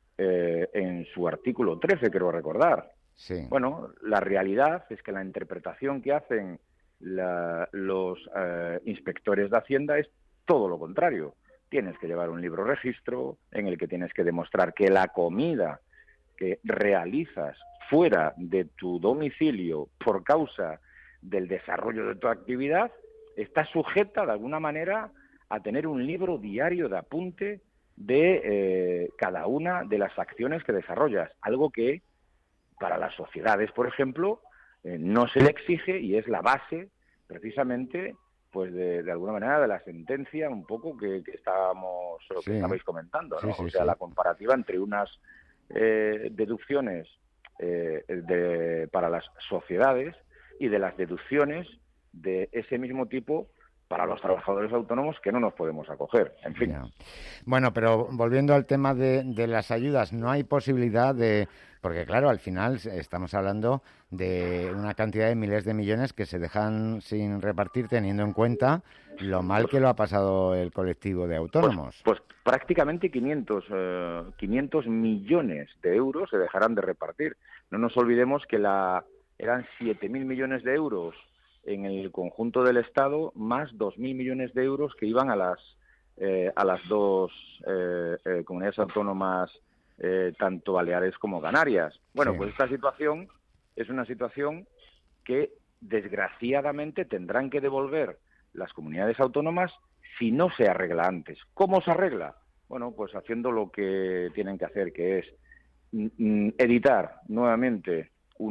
Speaker 11: en su artículo 13, creo recordar.
Speaker 2: Sí.
Speaker 11: Bueno, la realidad es que la interpretación que hacen los inspectores de Hacienda es todo lo contrario. Tienes que llevar un libro registro en el que tienes que demostrar que la comida que realizas fuera de tu domicilio por causa del desarrollo de tu actividad está sujeta de alguna manera a tener un libro diario de apunte de cada una de las acciones que desarrollas, algo que para las sociedades, por ejemplo, no se le exige, y es la base precisamente pues de alguna manera de la sentencia un poco que estabais comentando, ¿no?
Speaker 2: Sí,
Speaker 11: o sea,
Speaker 2: sí.
Speaker 11: La comparativa entre unas deducciones para las sociedades y de las deducciones de ese mismo tipo para los trabajadores autónomos que no nos podemos acoger, en fin.
Speaker 2: Ya. Bueno, pero volviendo al tema de las ayudas, no hay posibilidad de... Porque claro, al final estamos hablando de una cantidad de miles de millones que se dejan sin repartir, teniendo en cuenta lo mal que lo ha pasado el colectivo de autónomos.
Speaker 11: Pues prácticamente 500 millones de euros se dejarán de repartir. No nos olvidemos que eran 7.000 millones de euros en el conjunto del Estado, más 2.000 millones de euros que iban a las dos comunidades autónomas, tanto Baleares como Canarias. Bueno,
Speaker 2: Sí.
Speaker 11: Pues esta situación es una situación que desgraciadamente tendrán que devolver las comunidades autónomas si no se arregla antes. ¿Cómo se arregla? Bueno, pues haciendo lo que tienen que hacer, que es editar nuevamente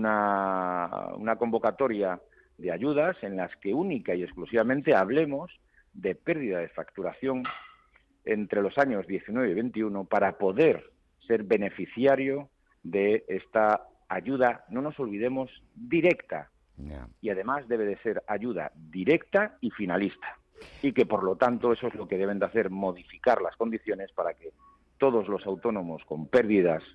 Speaker 11: una convocatoria de ayudas en las que única y exclusivamente hablemos de pérdida de facturación entre los años 19 y 21 para poder ser beneficiario de esta ayuda, no nos olvidemos, directa.
Speaker 2: Ya.
Speaker 11: Y además debe de ser ayuda directa y finalista. Y que, por lo tanto, eso es lo que deben de hacer, modificar las condiciones para que todos los autónomos con pérdidas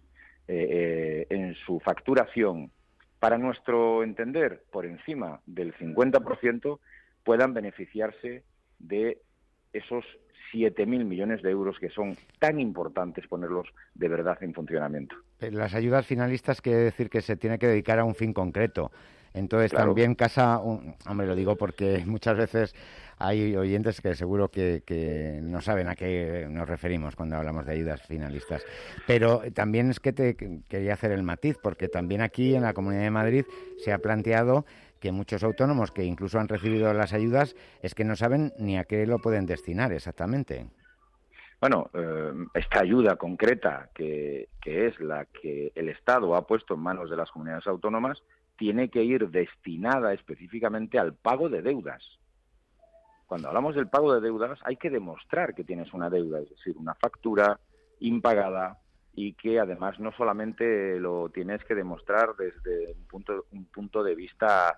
Speaker 11: en su facturación, para nuestro entender, por encima del 50%, puedan beneficiarse de esos 7.000 millones de euros que son tan importantes ponerlos de verdad en funcionamiento.
Speaker 2: Las ayudas finalistas quiere decir que se tiene que dedicar a un fin concreto. Entonces
Speaker 11: Claro.
Speaker 2: también hombre, lo digo porque muchas veces hay oyentes que seguro que no saben a qué nos referimos cuando hablamos de ayudas finalistas. Pero también es que te quería hacer el matiz, porque también aquí en la Comunidad de Madrid se ha planteado que muchos autónomos que incluso han recibido las ayudas es que no saben ni a qué lo pueden destinar exactamente.
Speaker 11: Bueno, esta ayuda concreta, que es la que el Estado ha puesto en manos de las comunidades autónomas, tiene que ir destinada específicamente al pago de deudas. Cuando hablamos del pago de deudas, hay que demostrar que tienes una deuda, es decir, una factura impagada, y que además no solamente lo tienes que demostrar desde un punto de vista,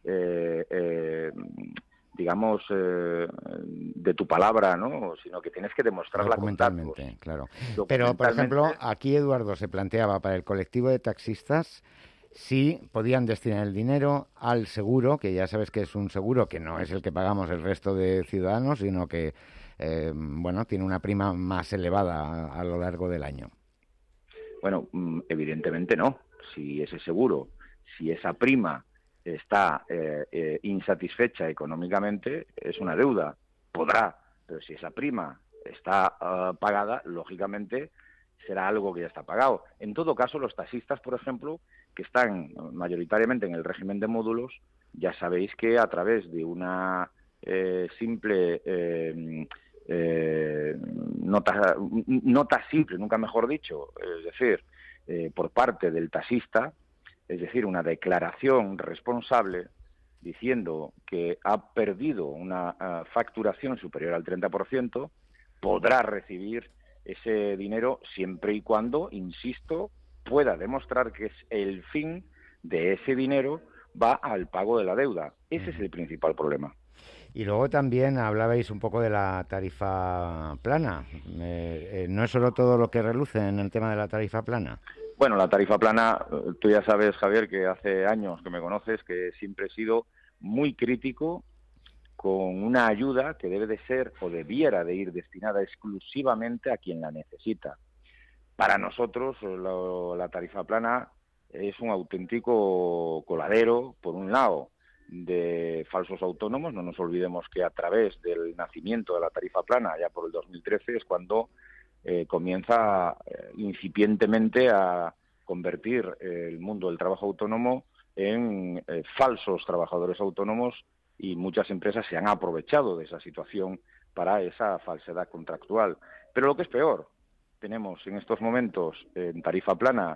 Speaker 11: de tu palabra, ¿no? Sino que tienes que demostrarla con datos.
Speaker 2: Documentalmente, claro. Pero, por ejemplo, aquí Eduardo se planteaba para el colectivo de taxistas si podían destinar el dinero al seguro, que ya sabes que es un seguro que no es el que pagamos el resto de ciudadanos, sino que tiene una prima más elevada a lo largo del año.
Speaker 11: Bueno, evidentemente no. Si ese seguro, si esa prima está insatisfecha económicamente, es una deuda. Podrá, pero si esa prima está pagada, lógicamente será algo que ya está pagado. En todo caso, los taxistas, por ejemplo, que están mayoritariamente en el régimen de módulos, ya sabéis que a través de una simple nota simple, nunca mejor dicho, es decir, por parte del taxista, es decir, una declaración responsable diciendo que ha perdido una facturación superior al 30%, podrá recibir ese dinero siempre y cuando, insisto, pueda demostrar que es el fin de ese dinero va al pago de la deuda. Ese es el principal problema.
Speaker 2: Y luego también hablabais un poco de la tarifa plana. ¿No es solo todo lo que reluce en el tema de la tarifa plana?
Speaker 11: Bueno, la tarifa plana, tú ya sabes, Javier, que hace años que me conoces, que siempre he sido muy crítico con una ayuda que debe de ser o debiera de ir destinada exclusivamente a quien la necesita. Para nosotros, la tarifa plana es un auténtico coladero, por un lado, de falsos autónomos. No nos olvidemos que a través del nacimiento de la tarifa plana, ya por el 2013, es cuando comienza incipientemente a convertir el mundo del trabajo autónomo en falsos trabajadores autónomos, y muchas empresas se han aprovechado de esa situación para esa falsedad contractual. Pero lo que es peor, tenemos en estos momentos en tarifa plana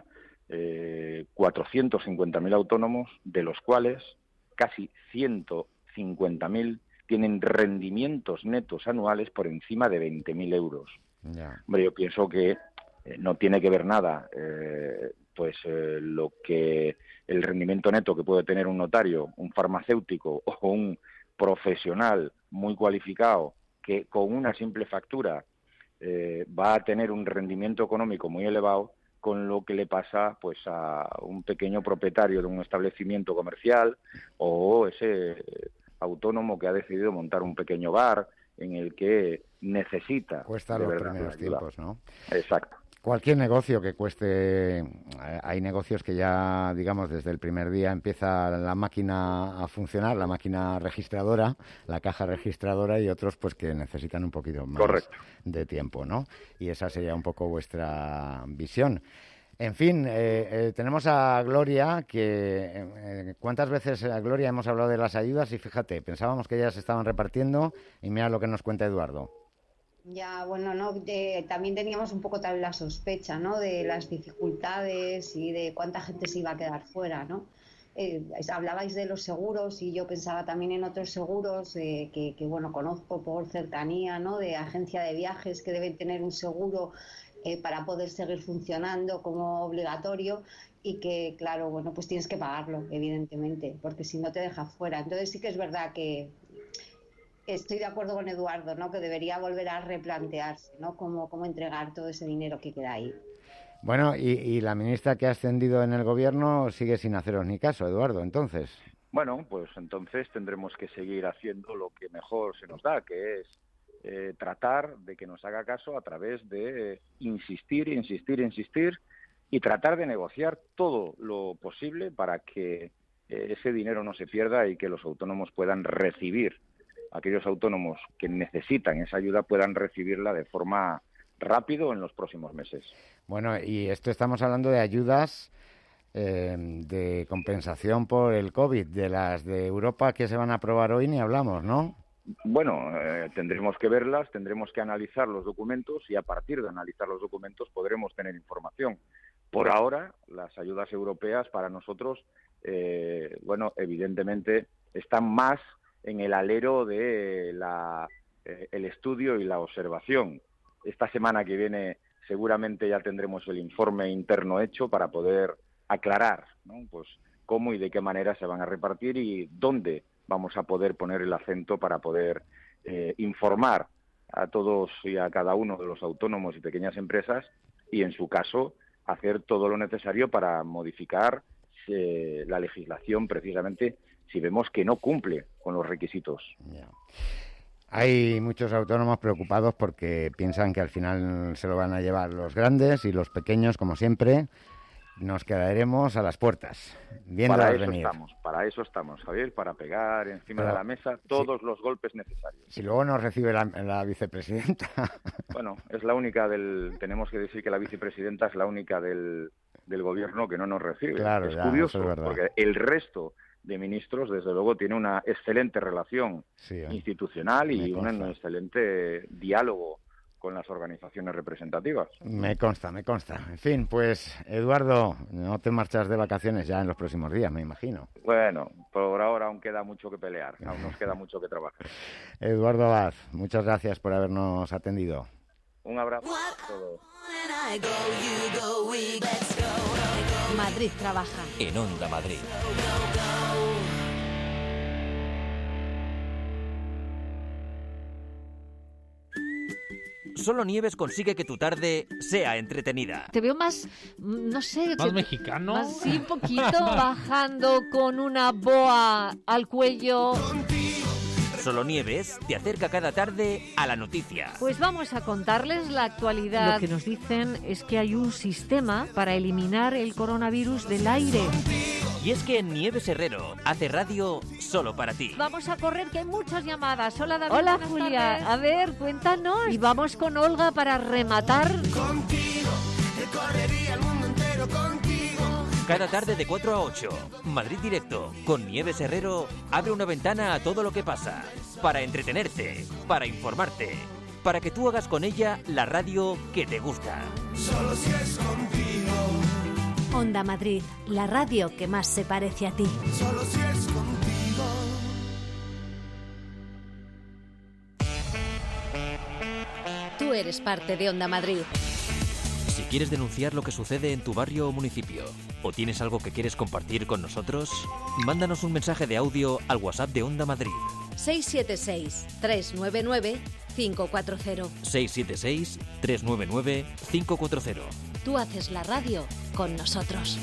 Speaker 11: 450.000 autónomos, de los cuales casi 150.000 tienen rendimientos netos anuales por encima de 20.000 euros.
Speaker 2: Yeah.
Speaker 11: Hombre, yo pienso que no tiene que ver nada lo que el rendimiento neto que puede tener un notario, un farmacéutico o un profesional muy cualificado que con una simple factura va a tener un rendimiento económico muy elevado, con lo que le pasa pues a un pequeño propietario de un establecimiento comercial o ese autónomo que ha decidido montar un pequeño bar en el que necesita.
Speaker 2: Cuesta los primeros tiempos, ¿no?
Speaker 11: Exacto.
Speaker 2: Cualquier negocio que cueste, hay negocios que ya, digamos, desde el primer día empieza la máquina a funcionar, la máquina registradora, la caja registradora, y otros pues que necesitan un poquito más de tiempo, ¿no? Y esa sería un poco vuestra visión. En fin, tenemos a Gloria, que ¿cuántas veces, Gloria, hemos hablado de las ayudas? Y fíjate, pensábamos que ya se estaban repartiendo y mira lo que nos cuenta Eduardo.
Speaker 12: Ya, bueno, no, también teníamos un poco tal la sospecha, ¿no?, de las dificultades y de cuánta gente se iba a quedar fuera, ¿no? Hablabais de los seguros y yo pensaba también en otros seguros que bueno, conozco por cercanía, ¿no?, de agencia de viajes que deben tener un seguro para poder seguir funcionando como obligatorio, y que, claro, bueno, pues tienes que pagarlo, evidentemente, porque si no te deja fuera. Entonces sí que es verdad que estoy de acuerdo con Eduardo, ¿no?, que debería volver a replantearse, ¿no?, cómo entregar todo ese dinero que queda ahí.
Speaker 2: Bueno, y la ministra que ha ascendido en el gobierno sigue sin haceros ni caso, Eduardo, entonces.
Speaker 11: Bueno, pues entonces tendremos que seguir haciendo lo que mejor se nos da, que es tratar de que nos haga caso a través de insistir y tratar de negociar todo lo posible para que ese dinero no se pierda y que los autónomos puedan recibir, aquellos autónomos que necesitan esa ayuda puedan recibirla de forma rápido en los próximos meses.
Speaker 2: Bueno, y esto estamos hablando de ayudas de compensación por el COVID, de las de Europa que se van a aprobar hoy ni hablamos, ¿no?
Speaker 11: Bueno, tendremos que verlas, tendremos que analizar los documentos y a partir de analizar los documentos podremos tener información. Por ahora, las ayudas europeas para nosotros, bueno, evidentemente están más en el alero de el estudio y la observación. Esta semana que viene seguramente ya tendremos el informe interno hecho para poder aclarar, ¿no?, pues cómo y de qué manera se van a repartir y dónde vamos a poder poner el acento para poder informar a todos y a cada uno de los autónomos y pequeñas empresas y, en su caso, hacer todo lo necesario para modificar la legislación precisamente si vemos que no cumple con los requisitos.
Speaker 2: Yeah. Hay muchos autónomos preocupados porque piensan que al final se lo van a llevar los grandes y los pequeños, como siempre, nos quedaremos a las puertas, viéndolas venir.
Speaker 11: Para eso estamos, Javier, para pegar encima de la mesa todos los golpes necesarios.
Speaker 2: Si luego nos recibe la vicepresidenta.
Speaker 11: Bueno, es la única tenemos que decir que la vicepresidenta es la única del gobierno que no nos recibe.
Speaker 2: Claro,
Speaker 11: es
Speaker 2: ya,
Speaker 11: curioso,
Speaker 2: eso es verdad.
Speaker 11: porque el resto de ministros, desde luego, tiene una excelente relación institucional y un excelente diálogo con las organizaciones representativas.
Speaker 2: Me consta. En fin, pues, Eduardo, no te marchas de vacaciones ya en los próximos días, me imagino.
Speaker 11: Bueno, por ahora aún queda mucho que pelear, aún nos queda mucho que trabajar.
Speaker 2: Eduardo Abad, muchas gracias por habernos atendido.
Speaker 11: Un abrazo a todos.
Speaker 6: Madrid trabaja.
Speaker 1: En Onda Madrid. Solo Nieves consigue que tu tarde sea entretenida.
Speaker 9: Te veo más, no sé...
Speaker 13: ¿Más mexicano?
Speaker 9: Más, sí, un poquito, bajando con una boa al cuello.
Speaker 1: Solo Nieves te acerca cada tarde a la noticia.
Speaker 9: Pues vamos a contarles la actualidad. Lo que nos dicen es que hay un sistema para eliminar el coronavirus del aire.
Speaker 1: Y es que Nieves Herrero hace radio solo para ti.
Speaker 9: Vamos a correr, que hay muchas llamadas. Hola, David. Hola,
Speaker 3: buenas
Speaker 9: Julia.
Speaker 3: tardes.
Speaker 9: A ver, cuéntanos. Y vamos con Olga para rematar.
Speaker 10: Contigo, que correría el mundo entero contigo.
Speaker 1: Cada tarde de 4 a 8, Madrid Directo, con Nieves Herrero, abre una ventana a todo lo que pasa. Para entretenerte, para informarte, para que tú hagas con ella la radio que te gusta.
Speaker 10: Solo si es contigo.
Speaker 6: Onda Madrid, la radio que más se parece a ti.
Speaker 10: Solo si es contigo.
Speaker 6: Tú eres parte de Onda Madrid.
Speaker 1: Si quieres denunciar lo que sucede en tu barrio o municipio, o tienes algo que quieres compartir con nosotros, mándanos un mensaje de audio al WhatsApp de Onda Madrid.
Speaker 6: 676-399-540.
Speaker 1: 676-399-540.
Speaker 6: Tú haces la radio con nosotros.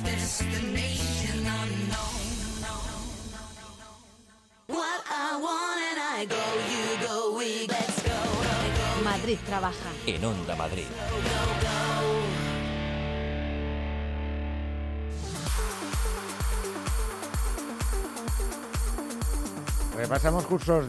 Speaker 6: Madrid trabaja.
Speaker 1: En Onda Madrid.
Speaker 2: Repasamos cursos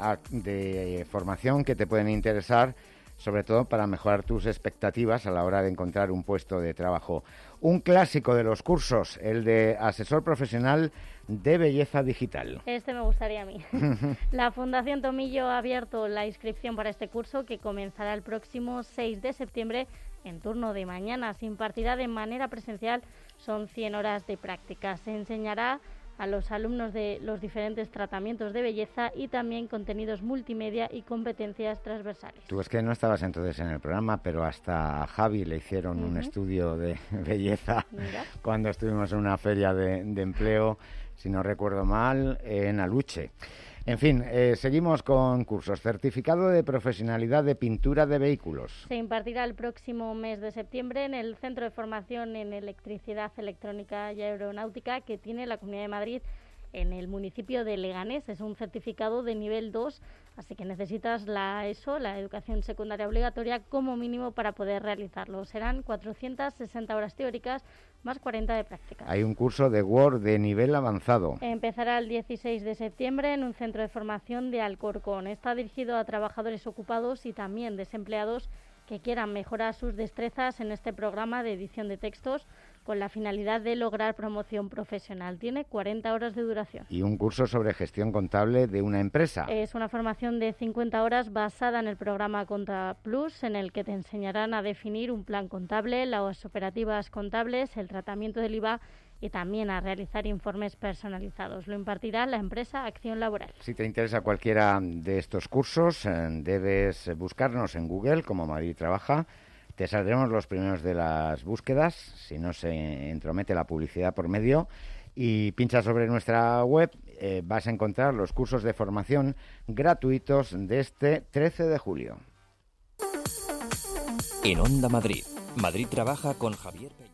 Speaker 2: de formación que te pueden interesar, sobre todo para mejorar tus expectativas a la hora de encontrar un puesto de trabajo. Un clásico de los cursos, el de asesor profesional de belleza digital.
Speaker 3: Este me gustaría a mí. La Fundación Tomillo ha abierto la inscripción para este curso que comenzará el próximo 6 de septiembre en turno de mañana. Se impartirá de manera presencial, son 100 horas de práctica. Se enseñará a los alumnos de los diferentes tratamientos de belleza y también contenidos multimedia y competencias transversales.
Speaker 2: Tú es que no estabas entonces en el programa, pero hasta a Javi le hicieron un estudio de belleza. Mira. Cuando estuvimos en una feria de empleo, si no recuerdo mal, en Aluche. En fin, seguimos con cursos. Certificado de profesionalidad de pintura de vehículos. Se
Speaker 3: impartirá el próximo mes de septiembre en el Centro de Formación en Electricidad, Electrónica y Aeronáutica que tiene la Comunidad de Madrid en el municipio de Leganés. Es un certificado de nivel 2, así que necesitas la ESO, la educación secundaria obligatoria, como mínimo para poder realizarlo. Serán 460 horas teóricas más 40 de prácticas.
Speaker 2: Hay un curso de Word de nivel avanzado.
Speaker 3: Empezará el 16 de septiembre en un centro de formación de Alcorcón. Está dirigido a trabajadores ocupados y también desempleados que quieran mejorar sus destrezas en este programa de edición de textos con la finalidad de lograr promoción profesional. Tiene 40 horas de duración.
Speaker 2: Y un curso sobre gestión contable de una empresa.
Speaker 3: Es una formación de 50 horas basada en el programa Conta Plus, en el que te enseñarán a definir un plan contable, las operativas contables, el tratamiento del IVA y también a realizar informes personalizados. Lo impartirá la empresa Acción Laboral.
Speaker 2: Si te interesa cualquiera de estos cursos, debes buscarnos en Google como Madrid Trabaja. Te saldremos los primeros de las búsquedas, si no se entromete la publicidad por medio, y pincha sobre nuestra web, vas a encontrar los cursos de formación gratuitos de este 13 de julio.
Speaker 1: En Onda Madrid, Madrid Trabaja con Javier Peña.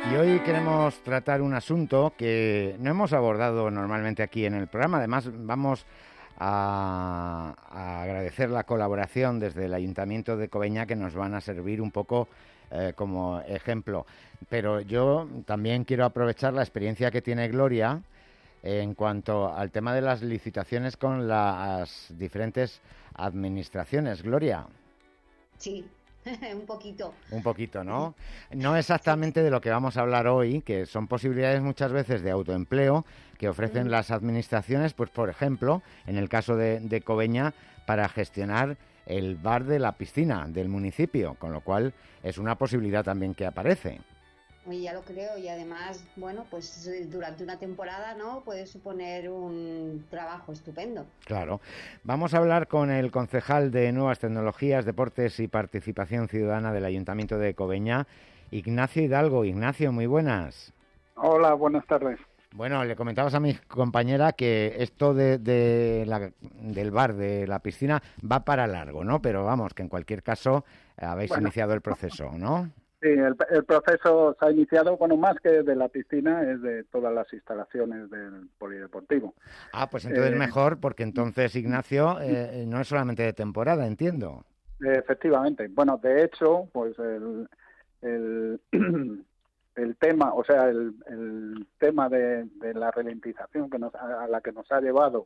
Speaker 2: Y hoy queremos tratar un asunto que no hemos abordado normalmente aquí en el programa. Además, vamos a agradecer la colaboración desde el Ayuntamiento de Cobeña, que nos van a servir un poco como ejemplo. Pero yo también quiero aprovechar la experiencia que tiene Gloria en cuanto al tema de las licitaciones con las diferentes administraciones. Gloria.
Speaker 12: Sí. Un poquito.
Speaker 2: Un poquito, ¿no? No exactamente de lo que vamos a hablar hoy, que son posibilidades muchas veces de autoempleo que ofrecen las administraciones, pues por ejemplo, en el caso de Cobeña, para gestionar el bar de la piscina del municipio, con lo cual es una posibilidad también que aparece.
Speaker 12: Y ya lo creo, y además, bueno, pues durante una temporada, ¿no?, puede suponer un trabajo estupendo.
Speaker 2: Claro. Vamos a hablar con el concejal de Nuevas Tecnologías, Deportes y Participación Ciudadana del Ayuntamiento de Cobeña, Ignacio Hidalgo. Ignacio, muy buenas.
Speaker 13: Hola, buenas tardes.
Speaker 2: Bueno, le comentabas a mi compañera que esto del bar de la piscina va para largo, ¿no? Pero vamos, que en cualquier caso habéis iniciado el proceso, ¿no?
Speaker 13: Sí, el proceso se ha iniciado, bueno, más que de la piscina, es de todas las instalaciones del polideportivo.
Speaker 2: Ah, pues entonces mejor, porque entonces, Ignacio, no es solamente de temporada, entiendo.
Speaker 13: Efectivamente. Bueno, de hecho, pues el tema, o sea, el tema de la ralentización a la que nos ha llevado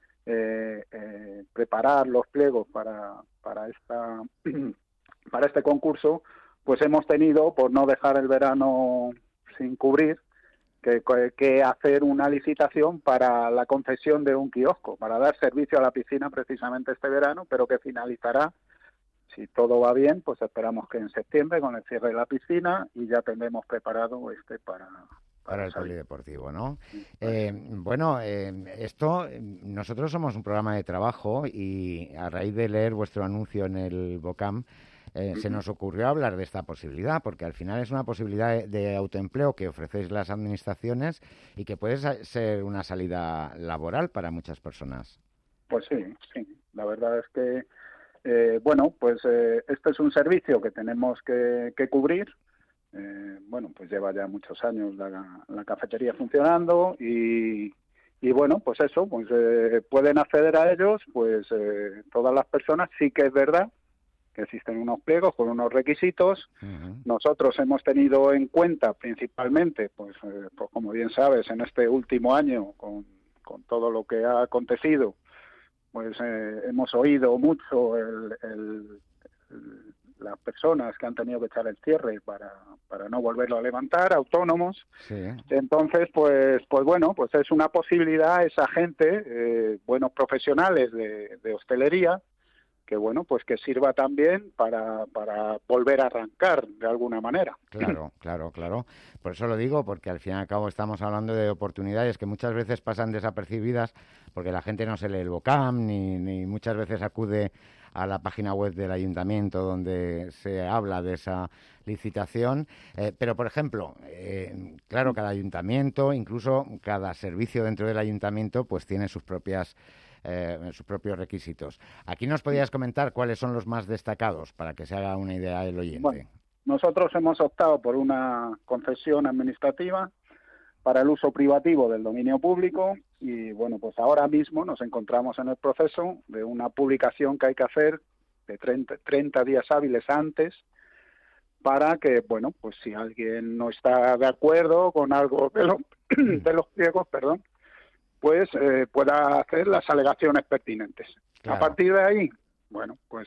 Speaker 13: preparar los pliegos para este concurso, pues hemos tenido, por no dejar el verano sin cubrir, que hacer una licitación para la concesión de un kiosco, para dar servicio a la piscina precisamente este verano, pero que finalizará, si todo va bien, pues esperamos que en septiembre, con el cierre de la piscina, y ya tendremos preparado para
Speaker 2: el polideportivo, ¿no? Bueno, nosotros somos un programa de trabajo y a raíz de leer vuestro anuncio en el BOCAM, se nos ocurrió hablar de esta posibilidad, porque al final es una posibilidad de autoempleo que ofrecéis las administraciones y que puede ser una salida laboral para muchas personas.
Speaker 13: Pues sí. La verdad es que, este es un servicio que tenemos que cubrir. Pues lleva ya muchos años la cafetería funcionando y bueno, pues eso, pues pueden acceder a ellos, pues todas las personas. Sí que es verdad que existen unos pliegos con unos requisitos. Nosotros hemos tenido en cuenta principalmente, pues como bien sabes, en este último año, con todo lo que ha acontecido, pues hemos oído mucho las personas que han tenido que echar el cierre para no volverlo a levantar, autónomos.
Speaker 2: Sí.
Speaker 13: Entonces, pues bueno, pues es una posibilidad esa gente, buenos profesionales de hostelería, que bueno, pues que sirva también para volver a arrancar de alguna manera.
Speaker 2: Claro. Por eso lo digo, porque al fin y al cabo estamos hablando de oportunidades que muchas veces pasan desapercibidas porque la gente no se lee el BOCAM ni muchas veces acude a la página web del ayuntamiento donde se habla de esa licitación. Pero, por ejemplo, claro, cada ayuntamiento, incluso cada servicio dentro del ayuntamiento, pues tiene sus propios requisitos. Aquí nos podías comentar cuáles son los más destacados para que se haga una idea el oyente.
Speaker 13: Bueno, nosotros hemos optado por una concesión administrativa para el uso privativo del dominio público y bueno, pues ahora mismo nos encontramos en el proceso de una publicación que hay que hacer de 30 días hábiles antes para que, bueno, pues si alguien no está de acuerdo con algo de los pliegos, pues pueda hacer las alegaciones pertinentes. Claro. A partir de ahí, bueno, pues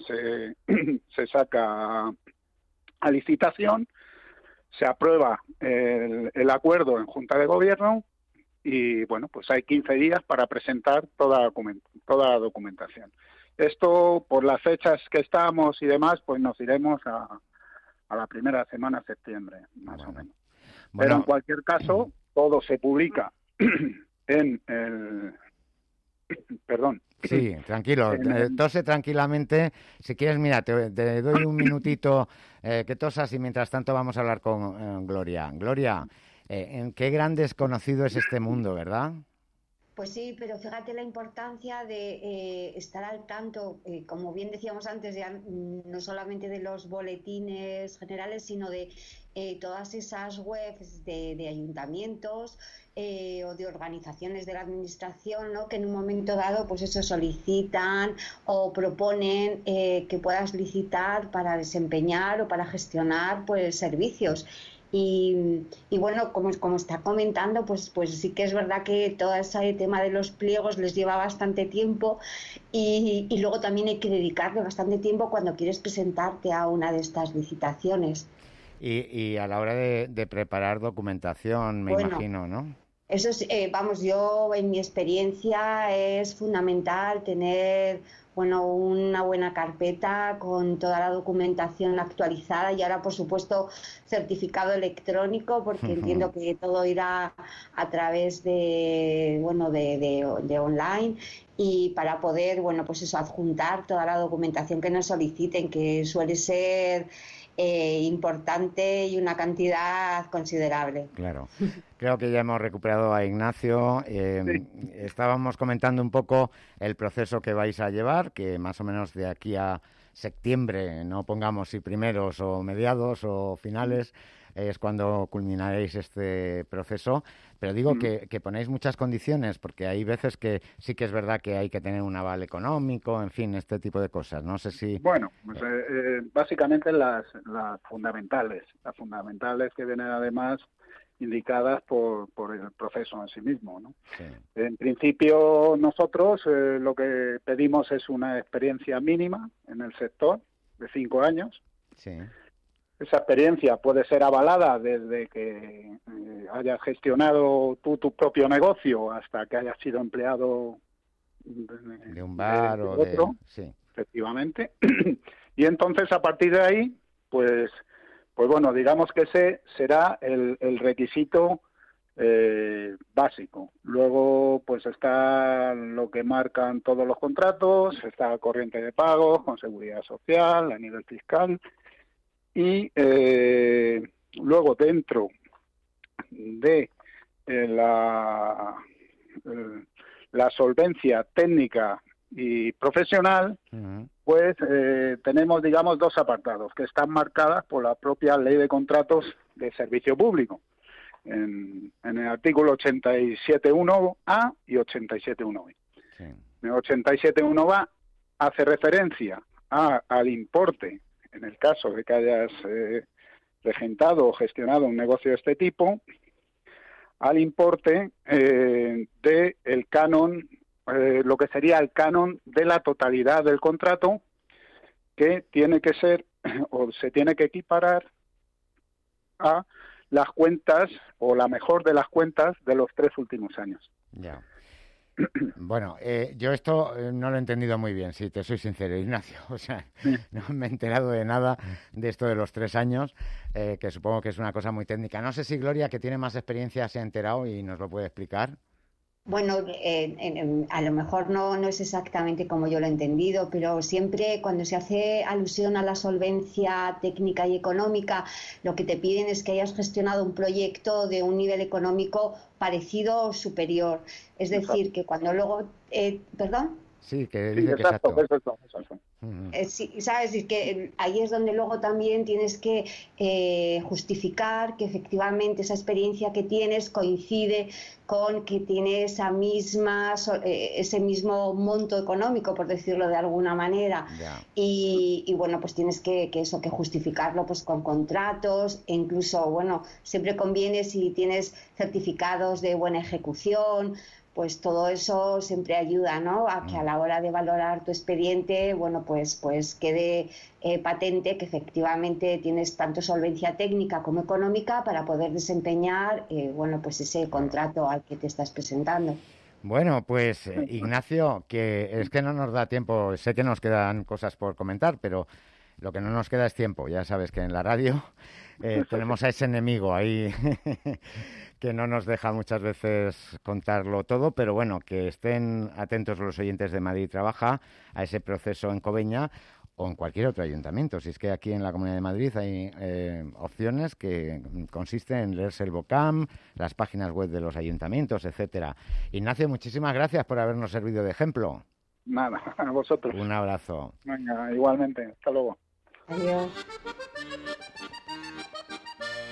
Speaker 13: se saca a licitación, se aprueba el acuerdo en Junta de Gobierno y, bueno, pues hay 15 días para presentar toda la documentación. Esto, por las fechas que estamos y demás, pues nos iremos a la primera semana de septiembre, más o menos. Pero en cualquier caso, todo se publica en el... Perdón.
Speaker 2: Sí, tranquilo, tose tranquilamente. Si quieres, mira, te doy un minutito que tosas y mientras tanto vamos a hablar con Gloria. Gloria, qué gran desconocido es este mundo, ¿verdad?
Speaker 12: Pues sí, pero fíjate la importancia de estar al tanto, como bien decíamos antes, ya no solamente de los boletines generales, sino de todas esas webs de ayuntamientos o de organizaciones de la administración, ¿no? Que en un momento dado pues eso solicitan o proponen que puedas licitar para desempeñar o para gestionar pues servicios. Y bueno, como está comentando, pues sí que es verdad que todo ese tema de los pliegos les lleva bastante tiempo y luego también hay que dedicarle bastante tiempo cuando quieres presentarte a una de estas licitaciones.
Speaker 2: Y a la hora de preparar documentación, me imagino, ¿no?
Speaker 12: Eso es, yo en mi experiencia es fundamental tener una buena carpeta con toda la documentación actualizada y ahora, por supuesto, certificado electrónico, porque entiendo que todo irá a través de online y para poder, adjuntar toda la documentación que nos soliciten, que suele ser importante y una cantidad considerable.
Speaker 2: Claro. Creo que ya hemos recuperado a Ignacio. Sí. Estábamos comentando un poco el proceso que vais a llevar, que más o menos de aquí a septiembre, no pongamos si primeros o mediados o finales, es cuando culminaréis este proceso. Pero digo que ponéis muchas condiciones, porque hay veces que sí que es verdad que hay que tener un aval económico, en fin, este tipo de cosas. No sé si...
Speaker 13: Bueno, básicamente las fundamentales que vienen además indicadas por el proceso en sí mismo, ¿no? Sí. En principio nosotros lo que pedimos es una experiencia mínima en el sector de 5 años.
Speaker 2: Sí.
Speaker 13: Esa experiencia puede ser avalada desde que hayas gestionado tú tu propio negocio hasta que hayas sido empleado
Speaker 2: de un bar o
Speaker 13: otro,
Speaker 2: sí.
Speaker 13: Efectivamente. Y entonces a partir de ahí, pues bueno, digamos que ese será el requisito básico. Luego, pues está lo que marcan todos los contratos, está corriente de pagos con seguridad social a nivel fiscal y luego dentro de la solvencia técnica y profesional, pues tenemos, digamos, 2 apartados que están marcadas por la propia Ley de Contratos de Servicio Público, en el artículo 87.1a y 87.1b. Sí. El 87.1a hace referencia al importe, en el caso de que hayas regentado o gestionado un negocio de este tipo, al importe del canon, lo que sería el canon de la totalidad del contrato, que tiene que ser o se tiene que equiparar a las cuentas o la mejor de las cuentas de los 3 últimos años.
Speaker 2: Ya. Bueno, yo esto no lo he entendido muy bien, si te soy sincero, Ignacio. O sea, no me he enterado de nada de esto de los 3 años, que supongo que es una cosa muy técnica. No sé si Gloria, que tiene más experiencia, se ha enterado y nos lo puede explicar.
Speaker 12: Bueno, a lo mejor no es exactamente como yo lo he entendido, pero siempre cuando se hace alusión a la solvencia técnica y económica, lo que te piden es que hayas gestionado un proyecto de un nivel económico parecido o superior. Es decir, que cuando luego... ¿Perdón?
Speaker 2: Sí, que dice que exacto.
Speaker 12: Sí, sabes, y que ahí es donde luego también tienes que justificar que efectivamente esa experiencia que tienes coincide con que tiene ese mismo monto económico, por decirlo de alguna manera.
Speaker 2: Yeah.
Speaker 12: Y bueno, pues tienes que justificarlo pues con contratos, e incluso, siempre conviene si tienes certificados de buena ejecución. Pues todo eso siempre ayuda, ¿no? A que a la hora de valorar tu expediente, pues quede patente que efectivamente tienes tanto solvencia técnica como económica para poder desempeñar, pues ese contrato al que te estás presentando.
Speaker 2: Bueno, pues Ignacio, que es que no nos da tiempo, sé que nos quedan cosas por comentar, pero lo que no nos queda es tiempo. Ya sabes que en la radio tenemos a ese enemigo ahí que no nos deja muchas veces contarlo todo, pero bueno, que estén atentos los oyentes de Madrid Trabaja a ese proceso en Cobeña o en cualquier otro ayuntamiento. Si es que aquí en la Comunidad de Madrid hay opciones que consisten en leerse el BOCAM, las páginas web de los ayuntamientos, etcétera. Ignacio, muchísimas gracias por habernos servido de ejemplo.
Speaker 13: Nada, a vosotros.
Speaker 2: Un abrazo.
Speaker 13: Venga, igualmente. Hasta luego.
Speaker 12: Adiós.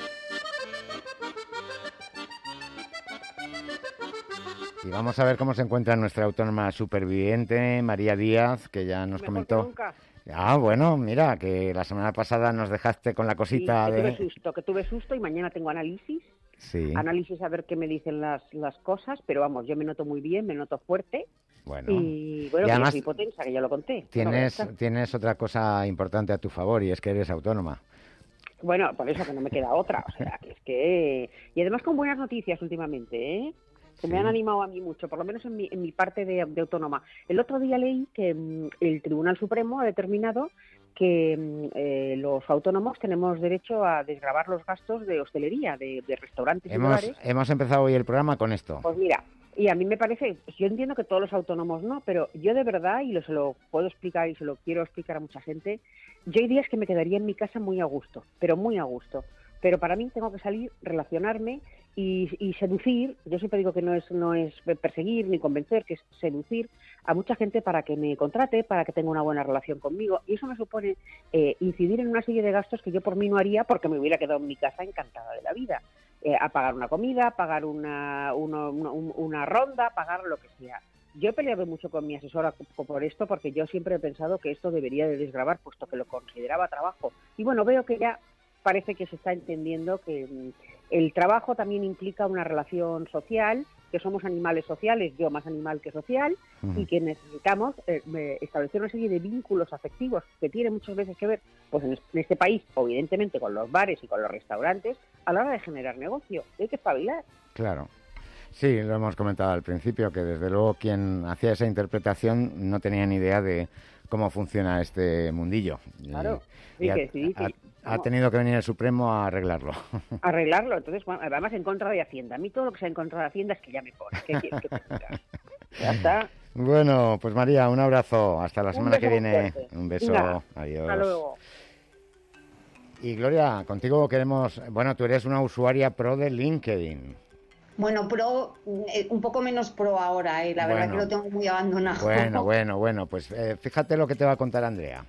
Speaker 2: Y vamos a ver cómo se encuentra nuestra autónoma superviviente, María Díaz, que ya nos comentó. Ah, bueno, mira, que la semana pasada nos dejaste con la cosita
Speaker 14: que tuve susto y mañana tengo análisis.
Speaker 2: Sí.
Speaker 14: Análisis a ver qué me dicen las cosas, pero vamos, yo me noto muy bien, me noto fuerte.
Speaker 2: Bueno,
Speaker 14: y bueno, y además, que yo soy hipotensa, que ya lo conté.
Speaker 2: Tienes otra cosa importante a tu favor y es que eres autónoma.
Speaker 14: Bueno, por eso que no me queda otra, o sea, que es que... Y además con buenas noticias últimamente, ¿eh? Que me han animado a mí mucho, por lo menos en mi parte de autónoma. El otro día leí que el Tribunal Supremo ha determinado que los autónomos tenemos derecho a desgravar los gastos de hostelería, de restaurantes y bares.
Speaker 2: Hemos empezado hoy el programa con esto.
Speaker 14: Pues mira, y a mí me parece, yo entiendo que todos los autónomos no, pero yo de verdad, y se lo puedo explicar y se lo quiero explicar a mucha gente, yo hay días que me quedaría en mi casa muy a gusto, pero muy a gusto. Pero para mí tengo que salir, relacionarme y seducir. Yo siempre digo que no es perseguir ni convencer, que es seducir a mucha gente para que me contrate, para que tenga una buena relación conmigo. Y eso me supone incidir en una serie de gastos que yo por mí no haría porque me hubiera quedado en mi casa encantada de la vida. A pagar una comida, pagar una ronda, pagar lo que sea. Yo he peleado mucho con mi asesora por esto porque yo siempre he pensado que esto debería de desgravar, puesto que lo consideraba trabajo. Y bueno, veo que ya parece que se está entendiendo que el trabajo también implica una relación social, que somos animales sociales, yo más animal que social, y que necesitamos establecer una serie de vínculos afectivos que tienen muchas veces que ver, pues en este país, evidentemente, con los bares y con los restaurantes, a la hora de generar negocio. Hay que espabilar.
Speaker 2: Claro. Sí, lo hemos comentado al principio, que desde luego quien hacía esa interpretación no tenía ni idea de cómo funciona este mundillo.
Speaker 14: Claro.
Speaker 2: Ha tenido que venir el Supremo a arreglarlo.
Speaker 14: Arreglarlo, entonces, bueno, además en contra de Hacienda. A mí todo lo que sea en contra de Hacienda es que ya me pone. ¿Qué quieres que te diga? Ya está.
Speaker 2: Bueno, pues María, un abrazo. Hasta la semana que viene. Un beso.
Speaker 14: Venga,
Speaker 2: adiós.
Speaker 14: Hasta luego.
Speaker 2: Y Gloria, contigo queremos... Bueno, tú eres una usuaria pro de LinkedIn.
Speaker 12: Bueno, pro, un poco menos pro ahora, la verdad que lo tengo muy abandonado.
Speaker 2: Bueno, pues fíjate lo que te va a contar Andrea.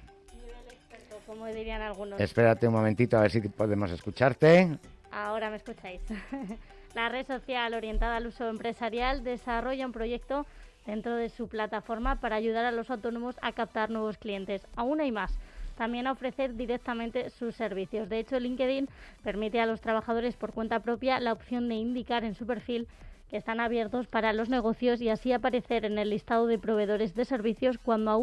Speaker 3: Como dirían algunos.
Speaker 2: Espérate un momentito a ver si podemos escucharte.
Speaker 3: Ahora me escucháis. La red social orientada al uso empresarial desarrolla un proyecto dentro de su plataforma para ayudar a los autónomos a captar nuevos clientes. Aún hay más. También a ofrecer directamente sus servicios. De hecho, LinkedIn permite a los trabajadores por cuenta propia la opción de indicar en su perfil que están abiertos para los negocios y así aparecer en el listado de proveedores de servicios cuando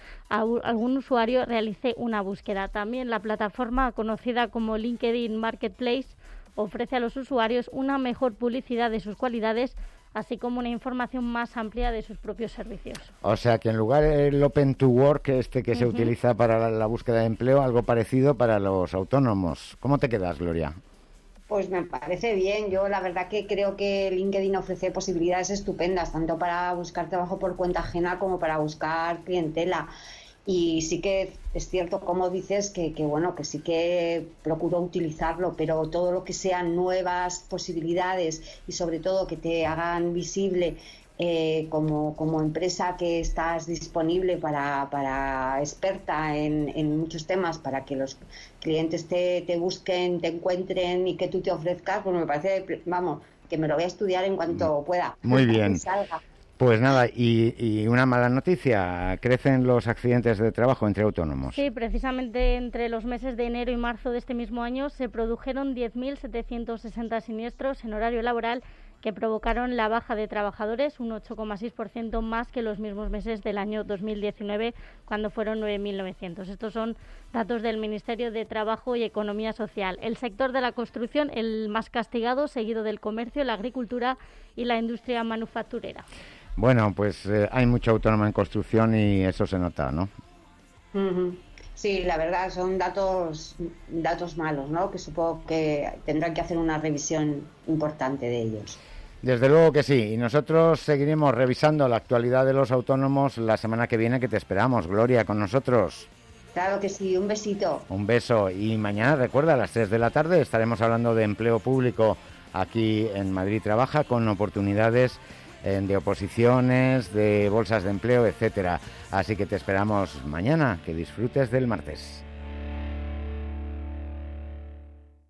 Speaker 3: algún usuario realice una búsqueda. También la plataforma conocida como LinkedIn Marketplace ofrece a los usuarios una mejor publicidad de sus cualidades, así como una información más amplia de sus propios servicios.
Speaker 2: O sea que en lugar del Open to Work, que se utiliza para la búsqueda de empleo, algo parecido para los autónomos. ¿Cómo te quedas, Gloria?
Speaker 12: Pues me parece bien. Yo la verdad que creo que LinkedIn ofrece posibilidades estupendas, tanto para buscar trabajo por cuenta ajena como para buscar clientela. Y sí que es cierto, como dices, que sí que procuro utilizarlo, pero todo lo que sean nuevas posibilidades y sobre todo que te hagan visible como empresa que estás disponible para experta en muchos temas, para que los clientes te busquen, te encuentren y que tú te ofrezcas, pues me parece, vamos, que me lo voy a estudiar en cuanto pueda.
Speaker 2: Muy bien. Pues nada, y una mala noticia, crecen los accidentes de trabajo entre autónomos.
Speaker 3: Sí, precisamente entre los meses de enero y marzo de este mismo año se produjeron 10.760 siniestros en horario laboral que provocaron la baja de trabajadores, un 8,6% más que los mismos meses del año 2019, cuando fueron 9.900. Estos son datos del Ministerio de Trabajo y Economía Social. El sector de la construcción, el más castigado, seguido del comercio, la agricultura y la industria manufacturera.
Speaker 2: Bueno, pues hay mucho autónomo en construcción y eso se nota, ¿no?
Speaker 12: Sí, la verdad son datos malos, ¿no? Que supongo que tendrán que hacer una revisión importante de ellos.
Speaker 2: Desde luego que sí, y nosotros seguiremos revisando la actualidad de los autónomos la semana que viene, que te esperamos, Gloria, con nosotros.
Speaker 12: Claro que sí, un besito.
Speaker 2: Un beso, y mañana, recuerda, a las 3 de la tarde estaremos hablando de empleo público aquí en Madrid Trabaja, con oportunidades de oposiciones, de bolsas de empleo, etcétera. Así que te esperamos mañana, que disfrutes del martes.